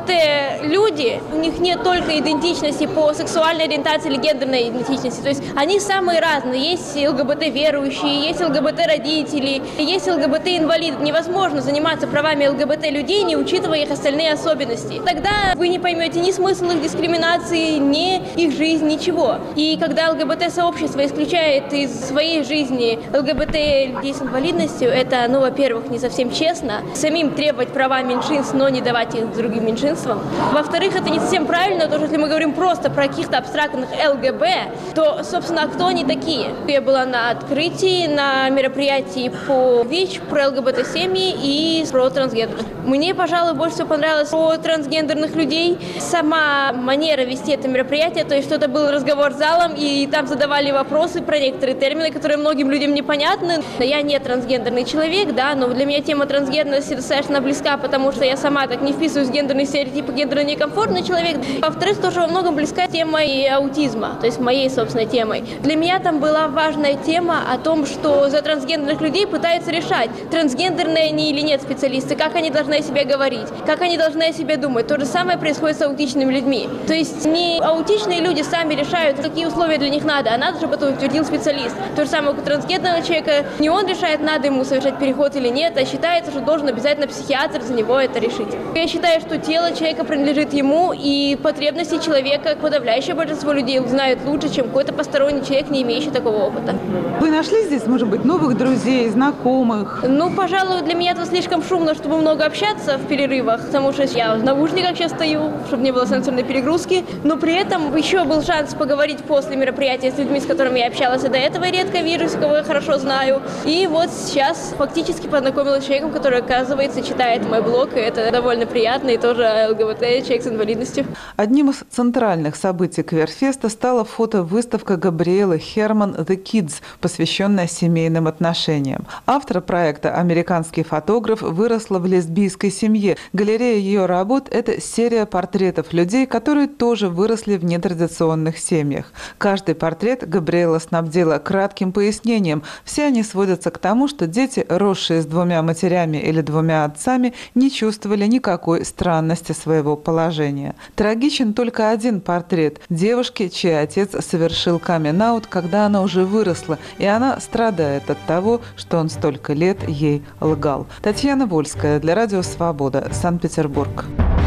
ЛГБТ-люди, у них нет только идентичности по сексуальной ориентации или гендерной идентичности. То есть они самые разные. Есть ЛГБТ-верующие, есть ЛГБТ-родители, есть ЛГБТ-инвалиды. Невозможно заниматься правами ЛГБТ-людей, не учитывая их остальные особенности. Тогда вы не поймете ни смысл их дискриминации, ни их жизнь, ничего. И когда ЛГБТ-сообщество исключает из своей жизни ЛГБТ-людей с инвалидностью, это, во-первых, не совсем честно. Самим требовать права меньшинств, но не давать их другим меньшинствам. Во-вторых, это не совсем правильно, потому что если мы говорим просто про каких-то абстрактных ЛГБ, то, собственно, кто они такие? Я была на открытии, на мероприятии по ВИЧ, про ЛГБТ-семьи и про трансгендерных. Мне, пожалуй, больше всего понравилось про трансгендерных людей. Сама манера вести это мероприятие, то есть что это был разговор с залом, и там задавали вопросы про некоторые термины, которые многим людям непонятны. Я не трансгендерный человек, да, но для меня тема трансгендерности достаточно близка, потому что я сама так не вписываюсь в гендерные стереотипы, гендерно некомфортный человек. Во-вторых, тоже во многом близка тема и аутизма, то есть моей собственной темой. Для меня там была важная тема о том, что за трансгендерных людей пытаются решать, трансгендерные они или нет специалисты, как они должны о себе говорить, как они должны о себе думать. То же самое происходит с аутичными людьми. То есть не аутичные люди сами решают, какие условия для них надо, а надо, чтобы это утвердил специалист. То же самое у трансгендерного человека, не он решает, надо ему совершать переход или нет, а считается, что должен обязательно психиатр за него это решить. Я считаю, что тело человека принадлежит ему, и потребности человека подавляющее большинство людей знают лучше, чем какой-то посторонний человек, не имеющий такого опыта. Вы нашли здесь, может быть, новых друзей, знакомых? Пожалуй, для меня это слишком шумно, чтобы много общаться в перерывах, потому что я в наушниках сейчас стою, чтобы не было сенсорной перегрузки, но при этом еще был шанс поговорить после мероприятия с людьми, с которыми я общалась и до этого редко вижусь, кого я хорошо знаю. И вот сейчас фактически познакомилась с человеком, который, оказывается, читает мой блог, и это довольно приятно, и тоже ЛГБТ, человек с инвалидностью. Одним из центральных событий Квирфеста стала фотовыставка Габриэлы Херман «The Kids», посвященная семейным отношениям. Автор проекта, американский фотограф, выросла в лесбийской семье. Галерея ее работ – это серия портретов людей, которые тоже выросли в нетрадиционных семьях. Каждый портрет Габриэла снабдила кратким пояснением. Все они сводятся к тому, что дети, росшие с двумя матерями или двумя отцами, не чувствовали никакой странности своего положения. Трагичен только один портрет девушки, чей отец совершил камин-аут, когда она уже выросла, и она страдает от того, что он столько лет ей лгал. Татьяна Вольская для Радио Свобода, Санкт-Петербург.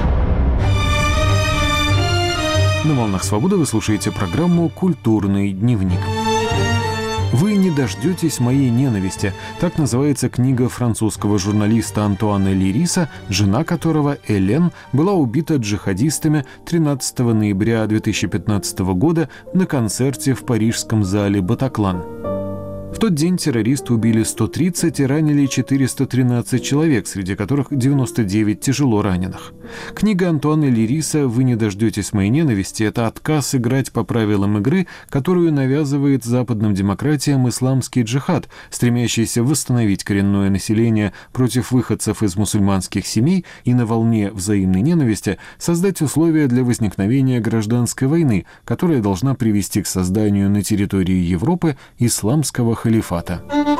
На «Волнах Свободы» вы слушаете программу «Культурный дневник». «Вы не дождетесь моей ненависти». Так называется книга французского журналиста Антуана Лириса, жена которого, Элен, была убита джихадистами 13 ноября 2015 года на концерте в парижском зале «Батаклан». В тот день террористы убили 130 и ранили 413 человек, среди которых 99 тяжело раненых. Книга Антуана Лириса «Вы не дождетесь моей ненависти» — это отказ играть по правилам игры, которую навязывает западным демократиям исламский джихад, стремящийся восстановить коренное население против выходцев из мусульманских семей и на волне взаимной ненависти создать условия для возникновения гражданской войны, которая должна привести к созданию на территории Европы исламского халифата.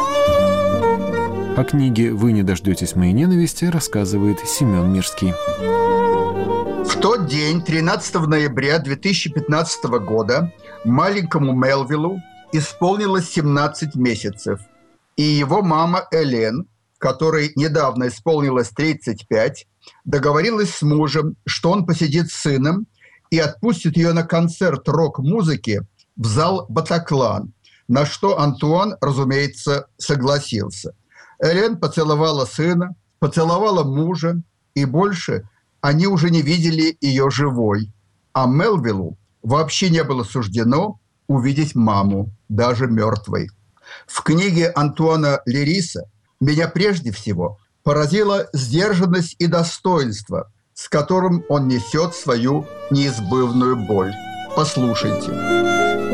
О книге «Вы не дождетесь моей ненависти» рассказывает Семен Мирский. В тот день, 13 ноября 2015 года, маленькому Мелвиллу исполнилось 17 месяцев, и его мама Элен, которой недавно исполнилось 35, договорилась с мужем, что он посидит с сыном и отпустит ее на концерт рок-музыки в зал «Батаклан», на что Антуан, разумеется, согласился. Элен поцеловала сына, поцеловала мужа, и больше они уже не видели ее живой. А Мелвиллу вообще не было суждено увидеть маму, даже мертвой. В книге Антуана Лириса меня прежде всего поразила сдержанность и достоинство, с которым он несет свою неизбывную боль. Послушайте.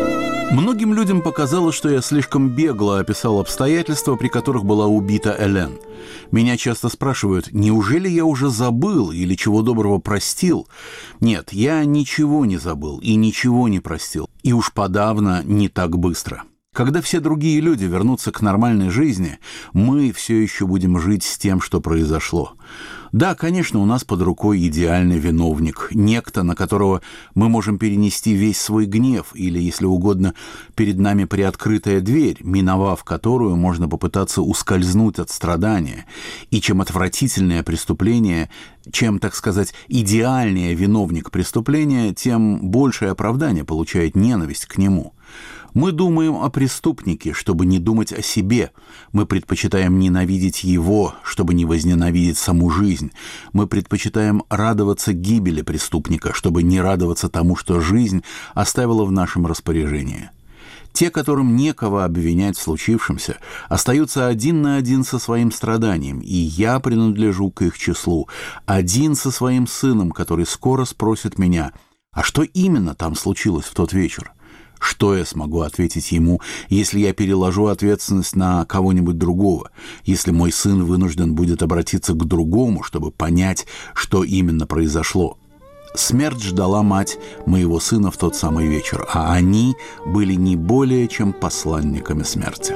Многим людям показалось, что я слишком бегло описал обстоятельства, при которых была убита Элен. Меня часто спрашивают, неужели я уже забыл или чего доброго простил? Нет, я ничего не забыл и ничего не простил. И уж подавно не так быстро. Когда все другие люди вернутся к нормальной жизни, мы все еще будем жить с тем, что произошло. Да, конечно, у нас под рукой идеальный виновник, некто, на которого мы можем перенести весь свой гнев, или, если угодно, перед нами приоткрытая дверь, миновав которую можно попытаться ускользнуть от страдания. И чем отвратительнее преступление, чем, так сказать, идеальнее виновник преступления, тем большее оправдание получает ненависть к нему. Мы думаем о преступнике, чтобы не думать о себе. Мы предпочитаем ненавидеть его, чтобы не возненавидеть саму жизнь. Мы предпочитаем радоваться гибели преступника, чтобы не радоваться тому, что жизнь оставила в нашем распоряжении. Те, которым некого обвинять в случившемся, остаются один на один со своим страданием, и я принадлежу к их числу, один со своим сыном, который скоро спросит меня, а что именно там случилось в тот вечер? Что я смогу ответить ему, если я переложу ответственность на кого-нибудь другого, если мой сын вынужден будет обратиться к другому, чтобы понять, что именно произошло? Смерть ждала мать моего сына в тот самый вечер, а они были не более чем посланниками смерти.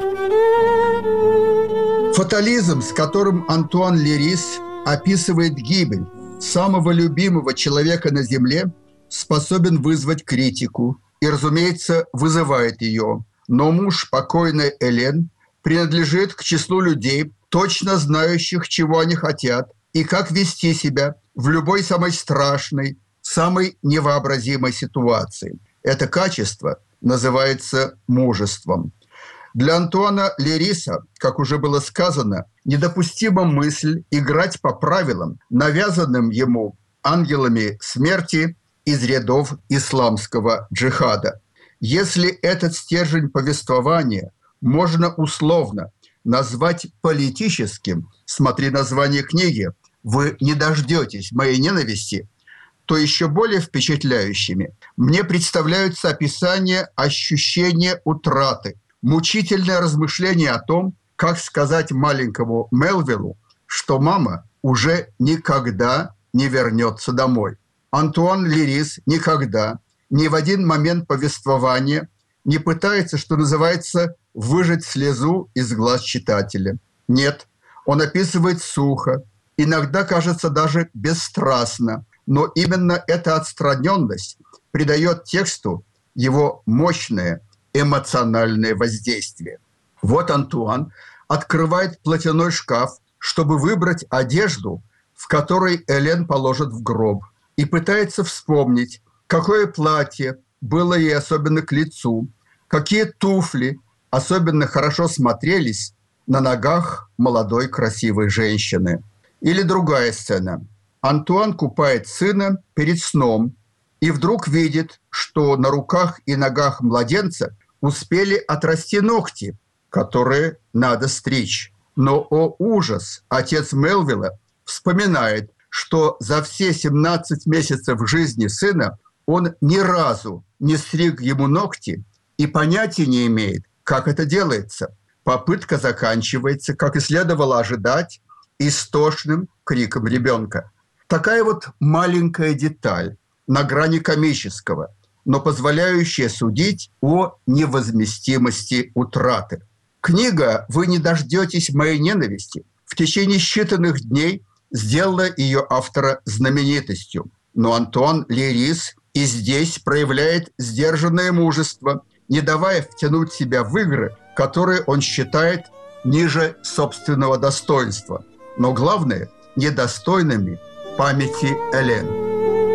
Фатализм, с которым Антуан Лерис описывает гибель самого любимого человека на Земле, способен вызвать критику и, разумеется, вызывает ее. Но муж покойной Элен принадлежит к числу людей, точно знающих, чего они хотят и как вести себя в любой самой страшной, самой невообразимой ситуации. Это качество называется мужеством. Для Антуана Лериса, как уже было сказано, недопустима мысль играть по правилам, навязанным ему ангелами смерти из рядов исламского джихада. Если этот стержень повествования можно условно назвать политическим, смотри название книги, «Вы не дождетесь моей ненависти», то еще более впечатляющими мне представляются описания ощущения утраты, мучительное размышление о том, как сказать маленькому Мелвиллу, что мама уже никогда не вернется домой. Антуан Лерис никогда, ни в один момент повествования не пытается, что называется, выжать слезу из глаз читателя. Нет, он описывает сухо, иногда, кажется, даже бесстрастно, но именно эта отстраненность придает тексту его мощное эмоциональное воздействие. Вот Антуан открывает платяной шкаф, чтобы выбрать одежду, в которой Элен положат в гроб, и пытается вспомнить, какое платье было ей особенно к лицу, какие туфли особенно хорошо смотрелись на ногах молодой красивой женщины. Или другая сцена. Антуан купает сына перед сном и вдруг видит, что на руках и ногах младенца успели отрасти ногти, которые надо стричь. Но, о ужас, отец Мелвилла вспоминает, что за все 17 месяцев жизни сына он ни разу не стриг ему ногти и понятия не имеет, как это делается. Попытка заканчивается, как и следовало ожидать, истошным криком ребенка. Такая вот маленькая деталь на грани комического, но позволяющая судить о невозместимости утраты. Книга «Вы не дождетесь моей ненависти» в течение считанных дней сделала ее автора знаменитостью. Но Антуан Лерис и здесь проявляет сдержанное мужество, не давая втянуть себя в игры, которые он считает ниже собственного достоинства. Но главное, недостойными памяти Элен.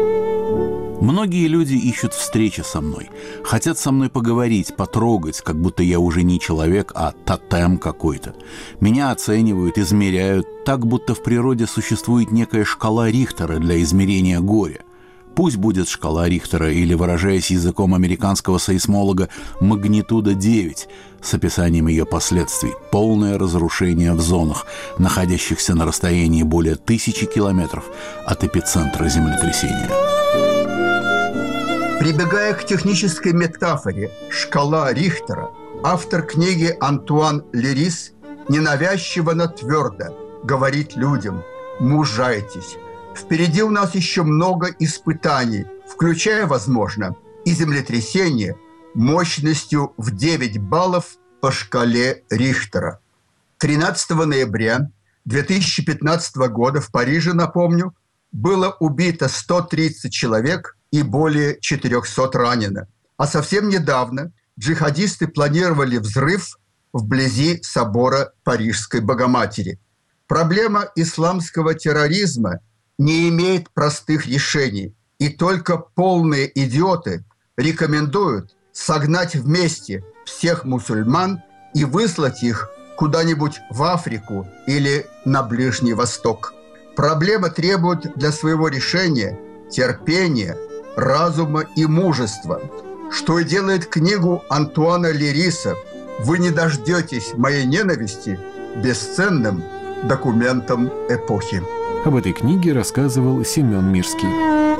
Многие люди ищут встречи со мной, хотят со мной поговорить, потрогать, как будто я уже не человек, а тотем какой-то. Меня оценивают, измеряют, так будто в природе существует некая шкала Рихтера для измерения горя. Пусть будет шкала Рихтера, или, выражаясь языком американского сейсмолога, магнитуда 9, с описанием ее последствий. Полное разрушение в зонах, находящихся на расстоянии более 1000 километров от эпицентра землетрясения. Прибегая к технической метафоре «шкала Рихтера», автор книги Антуан Лерис ненавязчиво, но твердо говорит людям: мужайтесь. Впереди у нас еще много испытаний, включая, возможно, и землетрясение мощностью в 9 баллов по шкале Рихтера. 13 ноября 2015 года в Париже, напомню, было убито 130 человек и более 400 ранено. А совсем недавно джихадисты планировали взрыв вблизи собора Парижской Богоматери. Проблема исламского терроризма не имеет простых решений, и только полные идиоты рекомендуют согнать вместе всех мусульман и выслать их куда-нибудь в Африку или на Ближний Восток. Проблема требует для своего решения терпения, разума и мужества, что и делает книгу Антуана Лериса «Вы не дождетесь моей ненависти» бесценным документом эпохи. Об этой книге рассказывал Семен Мирский.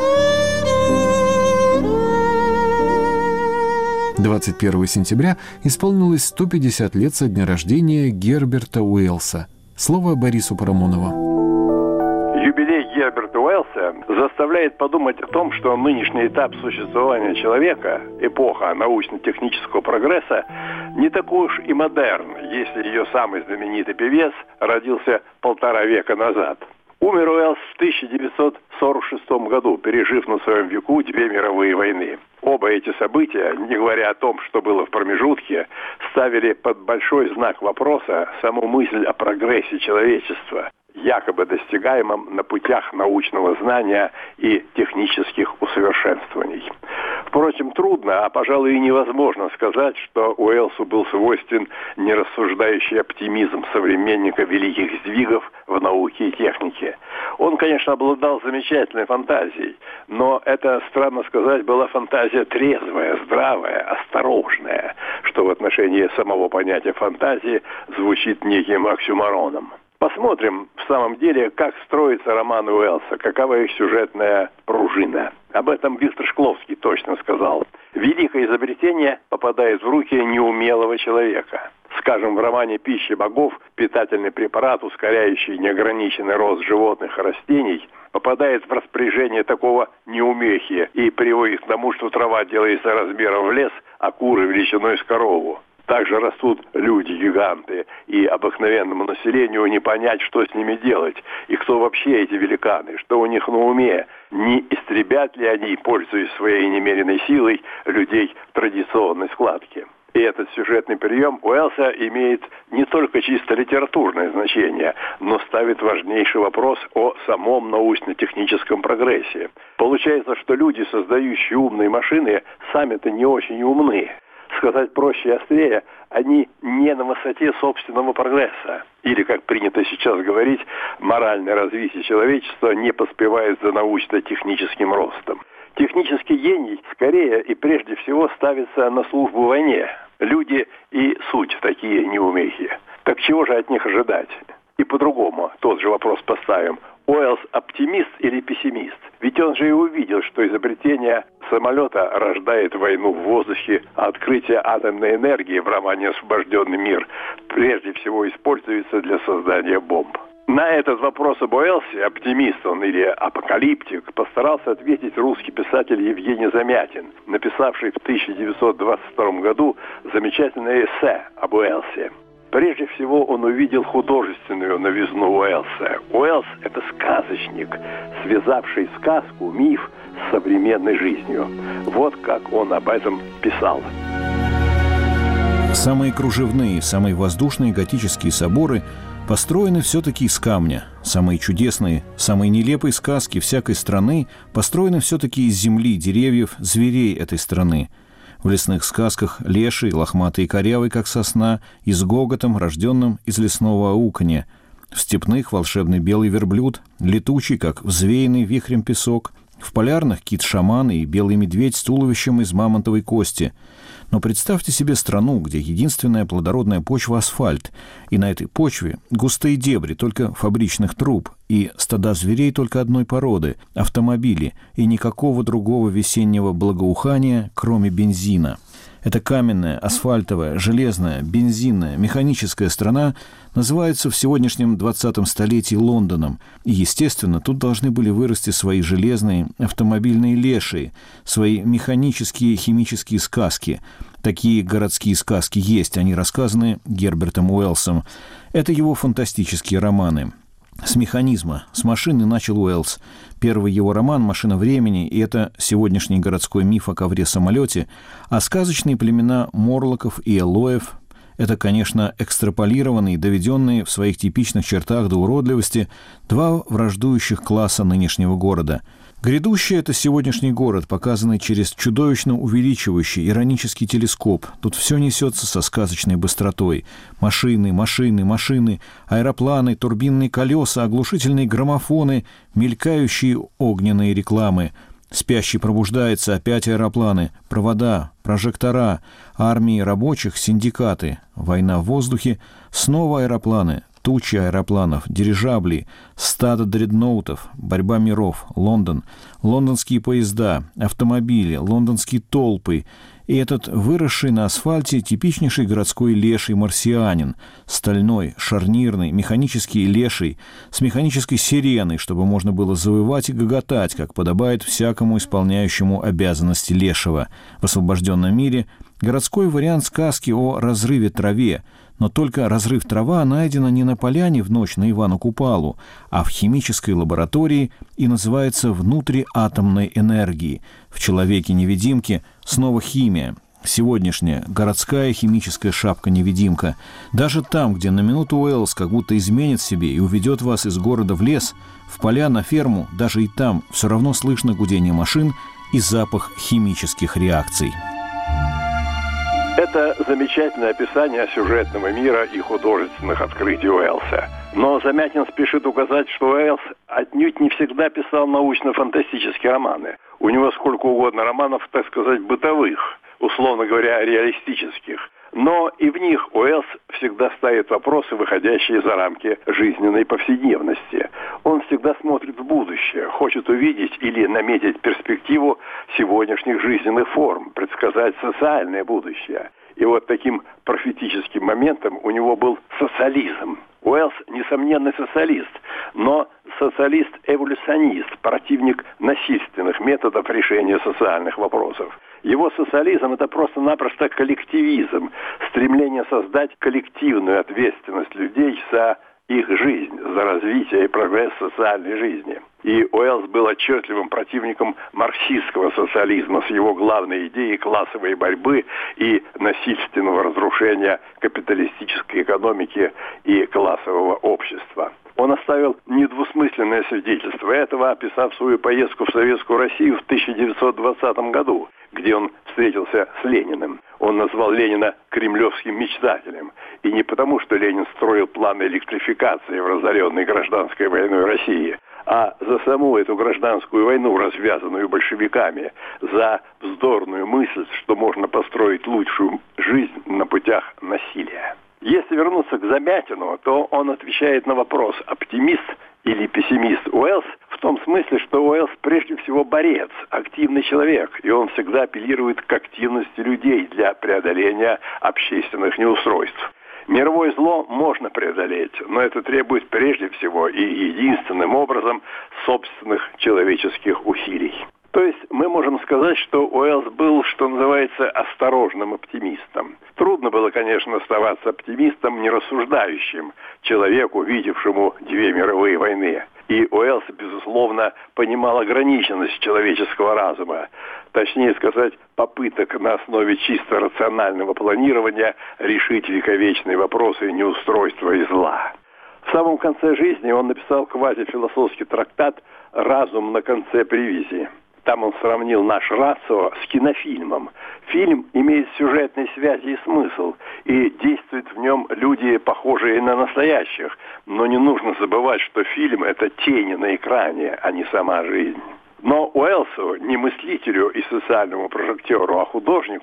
21 сентября исполнилось 150 лет со дня рождения Герберта Уэллса. Слово Борису Парамонову. Юбилей Герберта Уэллса заставляет подумать о том, что нынешний этап существования человека, эпоха научно-технического прогресса, не такой уж и модерн, если ее самый знаменитый певец родился 1,5 века назад. Умер Уэллс в 1946 году, пережив на своем веку 2 мировые войны. Оба эти события, не говоря о том, что было в промежутке, ставили под большой знак вопроса саму мысль о прогрессе человечества, якобы достигаемом на путях научного знания и технических усовершенствований. Впрочем, трудно, а, пожалуй, и невозможно сказать, что Уэллсу был свойствен нерассуждающий оптимизм современника великих сдвигов в науке и технике. Он, конечно, обладал замечательной фантазией, но это, странно сказать, была фантазия трезвая, здравая, осторожная, что в отношении самого понятия фантазии звучит неким оксюмороном. Посмотрим, в самом деле, как строится роман Уэллса, какова их сюжетная пружина. Об этом Виктор Шкловский точно сказал. Великое изобретение попадает в руки неумелого человека. Скажем, в романе «Пища богов» питательный препарат, ускоряющий неограниченный рост животных и растений, попадает в распоряжение такого неумехи и приводит к тому, что трава делается размером в лес, а куры величиной с корову. Также растут люди-гиганты, и обыкновенному населению не понять, что с ними делать, и кто вообще эти великаны, что у них на уме, не истребят ли они, пользуясь своей немеренной силой, людей традиционной складки. И этот сюжетный прием Уэллса имеет не только чисто литературное значение, но ставит важнейший вопрос о самом научно-техническом прогрессе. Получается, что люди, создающие умные машины, сами-то не очень умны. Сказать проще и острее, они не на высоте собственного прогресса. Или, как принято сейчас говорить, моральное развитие человечества не поспевает за научно-техническим ростом. Технический гений скорее и прежде всего ставится на службу войне. Люди и суть такие неумехи. Так чего же от них ожидать? И по-другому тот же вопрос поставим. Уэллс оптимист или пессимист? Ведь он же и увидел, что изобретение самолета рождает войну в воздухе, а открытие атомной энергии в романе «Освобожденный мир» прежде всего используется для создания бомб. На этот вопрос об Уэллсе, оптимист он или апокалиптик, постарался ответить русский писатель Евгений Замятин, написавший в 1922 году замечательное эссе об Уэллсе. Прежде всего он увидел художественную новизну Уэллса. Уэллс – это сказочник, связавший сказку, миф с современной жизнью. Вот как он об этом писал. Самые кружевные, самые воздушные готические соборы построены все-таки из камня. Самые чудесные, самые нелепые сказки всякой страны построены все-таки из земли, деревьев, зверей этой страны. В лесных сказках леший, лохматый и корявый, как сосна, и с гоготом, рожденным из лесного ауканья. В степных волшебный белый верблюд, летучий, как взвеянный вихрем песок. В полярных кит-шаман и белый медведь с туловищем из мамонтовой кости. Но представьте себе страну, где единственная плодородная почва – асфальт, и на этой почве густые дебри только фабричных труб, и стада зверей только одной породы – автомобили, и никакого другого весеннего благоухания, кроме бензина. Эта каменная, асфальтовая, железная, бензинная, механическая страна называется в сегодняшнем 20-м столетии Лондоном. И, естественно, тут должны были вырасти свои железные автомобильные лешие, свои механические химические сказки. Такие городские сказки есть, они рассказаны Гербертом Уэллсом. Это его фантастические романы. С механизма, с машины начал Уэллс. Первый его роман «Машина времени» — и это сегодняшний городской миф о ковре-самолете, а сказочные племена Морлоков и Элоев — это, конечно, экстраполированные, доведенные в своих типичных чертах до уродливости два враждующих класса нынешнего города. Грядущий — это сегодняшний город, показанный через чудовищно увеличивающий иронический телескоп. Тут все несется со сказочной быстротой. Машины, машины, машины, аэропланы, турбинные колеса, оглушительные граммофоны, мелькающие огненные рекламы. Спящий пробуждается, опять аэропланы, провода, прожектора, армии рабочих, синдикаты. Война в воздухе, снова аэропланы. Тучи аэропланов, дирижаблей, стадо дредноутов, борьба миров, Лондон, лондонские поезда, автомобили, лондонские толпы. И этот выросший на асфальте типичнейший городской леший марсианин, стальной, шарнирный, механический леший, с механической сиреной, чтобы можно было завывать и гоготать, как подобает всякому исполняющему обязанности лешего. В освобожденном мире городской вариант сказки о разрыве траве, но только разрыв трава найдена не на поляне в ночь на Ивана Купалу, а в химической лаборатории и называется внутриатомной энергией. В «Человеке-невидимке» снова химия. Сегодняшняя городская химическая шапка-невидимка. Даже там, где на минуту Уэллс как будто изменит себе и уведет вас из города в лес, в поля, на ферму, даже и там все равно слышно гудение машин и запах химических реакций. Это замечательное описание сюжетного мира и художественных открытий Уэллса. Но Замятин спешит указать, что Уэллс отнюдь не всегда писал научно-фантастические романы. У него сколько угодно романов, так сказать, бытовых, условно говоря, реалистических. Но и в них Уэллс всегда ставит вопросы, выходящие за рамки жизненной повседневности. Он всегда смотрит в будущее, хочет увидеть или наметить перспективу сегодняшних жизненных форм, предсказать социальное будущее. И вот таким профетическим моментом у него был социализм. Уэллс – несомненный социалист, но социалист-эволюционист, противник насильственных методов решения социальных вопросов. Его социализм – это просто-напросто коллективизм, стремление создать коллективную ответственность людей за их жизнь, за развитие и прогресс социальной жизни. И Уэллс был отчетливым противником марксистского социализма с его главной идеей классовой борьбы и насильственного разрушения капиталистической экономики и классового общества. Он оставил недвусмысленное свидетельство этого, описав свою поездку в Советскую Россию в 1920 году, где он встретился с Лениным. Он назвал Ленина кремлевским мечтателем. И не потому, что Ленин строил планы электрификации в разоренной гражданской войной России, а за саму эту гражданскую войну, развязанную большевиками, за вздорную мысль, что можно построить лучшую жизнь на путях насилия. Если вернуться к Замятину, то он отвечает на вопрос, оптимист или пессимист Уэллс, в том смысле, что Уэллс прежде всего борец, активный человек, и он всегда апеллирует к активности людей для преодоления общественных неустройств. Мировое зло можно преодолеть, но это требует прежде всего и единственным образом собственных человеческих усилий. То есть мы можем сказать, что Уэллс был, что называется, осторожным оптимистом. Трудно было, конечно, оставаться оптимистом, не рассуждающим, человеку, видевшему две мировые войны. И Уэллс, безусловно, понимал ограниченность человеческого разума. Точнее сказать, попыток на основе чисто рационального планирования решить вековечные вопросы неустройства и зла. В самом конце жизни он написал квазифилософский трактат «Разум на конце привязи». Там он сравнил наш рацио с кинофильмом. Фильм имеет сюжетные связи и смысл, и действуют в нем люди, похожие на настоящих. Но не нужно забывать, что фильм – это тени на экране, а не сама жизнь. Но Уэллсу, не мыслителю и социальному прожектеру, а художнику,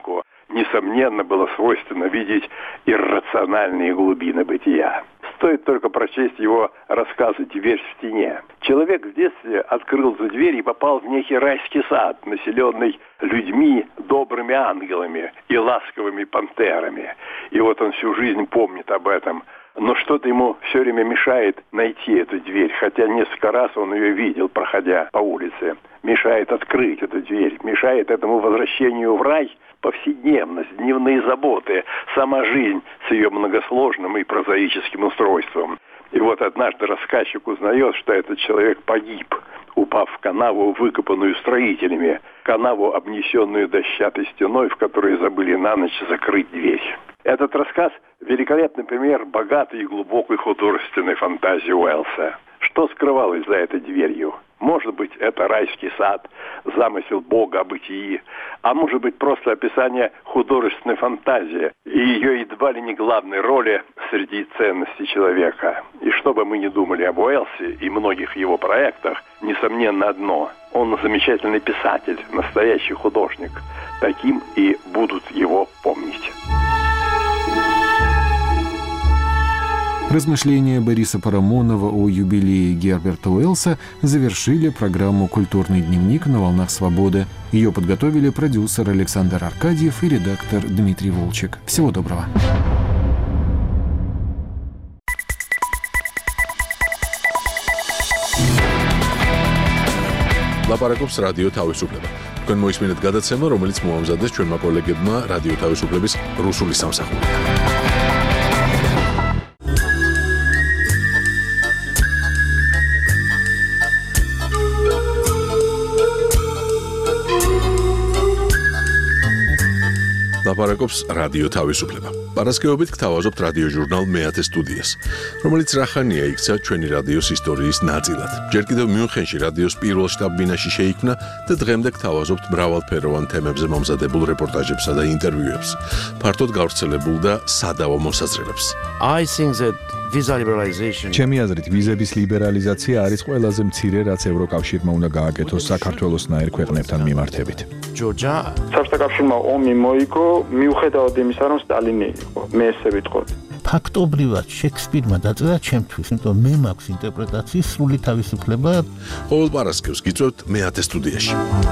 несомненно, было свойственно видеть иррациональные глубины бытия. Стоит только прочесть его рассказы «Дверь в стене». Человек в детстве открыл за дверь и попал в некий райский сад, населенный людьми, добрыми ангелами и ласковыми пантерами. И вот он всю жизнь помнит об этом. Но что-то ему все время мешает найти эту дверь, хотя несколько раз он ее видел, проходя по улице. Мешает открыть эту дверь, мешает этому возвращению в рай повседневность, дневные заботы, сама жизнь с ее многосложным и прозаическим устройством. И вот однажды рассказчик узнает, что этот человек погиб, упав в канаву, выкопанную строителями, канаву, обнесенную дощатой стеной, в которой забыли на ночь закрыть дверь. Этот рассказ – великолепный пример богатой и глубокой художественной фантазии Уэллса. Что скрывалось за этой дверью? Может быть, это райский сад, замысел Бога о бытии, а может быть, просто описание художественной фантазии и ее едва ли не главной роли среди ценностей человека. И что бы мы ни думали об Уэллсе и многих его проектах, несомненно одно – он замечательный писатель, настоящий художник. Таким и будут его помнить. Размышления Бориса Парамонова о юбилее Герберта Уэллса завершили программу «Культурный дневник» на «Волнах Свободы». Ее подготовили продюсер Александр Аркадьев и редактор Дмитрий Волчек. Всего доброго. ლაპარაკობს რადიო თავისუფლება. თქვენ მოისმინეთ გადაცემა, რომელიც მოამზადეს ჩვენმა კოლეგებმა რადიო თავისუფლების რუსული სამსახურიდან. ლაპარაკობს რადიო თავისუფლება. პარასკევობით გთავაზობთ რადიო ჟურნალ მეათე სტუდიას, რომელიც რახანია იქცა ჩვენი რადიოს ისტორიის ნაწილად. ჯერ კიდევ მიუნხენში რადიოს პირველ შტაბ-ბინაში შეიქმნა და დღემდე გთავაზობთ მრავალფეროვან თემებზე მომზადებულ რეპორტაჟებსა და ინტერვიუებს, ფართოდ გავრცელებულ და სადავო მოსაზრებებს. ჩემი აზრით, ვიზების ლიბერალიზაცია არის ყველაზე მცირე, რაც ევროკავშირმა უნდა გააკეთოს საქართველოსნაირ ქვეყნებთან მიმართებით. საბჭოთა კავშირმა ომი მოიგო, მიუხედავად იმისა, რომ სტალინი იყო. მე ესე ვიტყოდი. ფაქტობრივად შექსპირმა დაწერა ჩემთვის, იმიტომ მე მაქვს ინტერპრეტაციის სრული თავისუფლება. ყოველ პარასკევს გიწევთ მეათე სტუდიაში.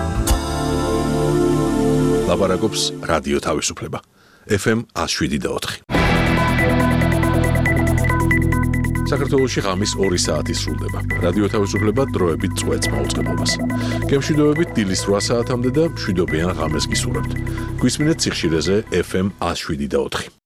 ლაპარაკობს რადიო თავისუფლება. FM 107.4. საქართველოში ღამის 2 საათი სრულდება. რადიო თავისუფლება დროებით წვეთს მაუწყებლობას. გემშვიდობებით დილის 8 საათამდე და მშვიდობიან ღამეს გისურვებთ. გვისმინეთ სიხშირეზე FM 107.4.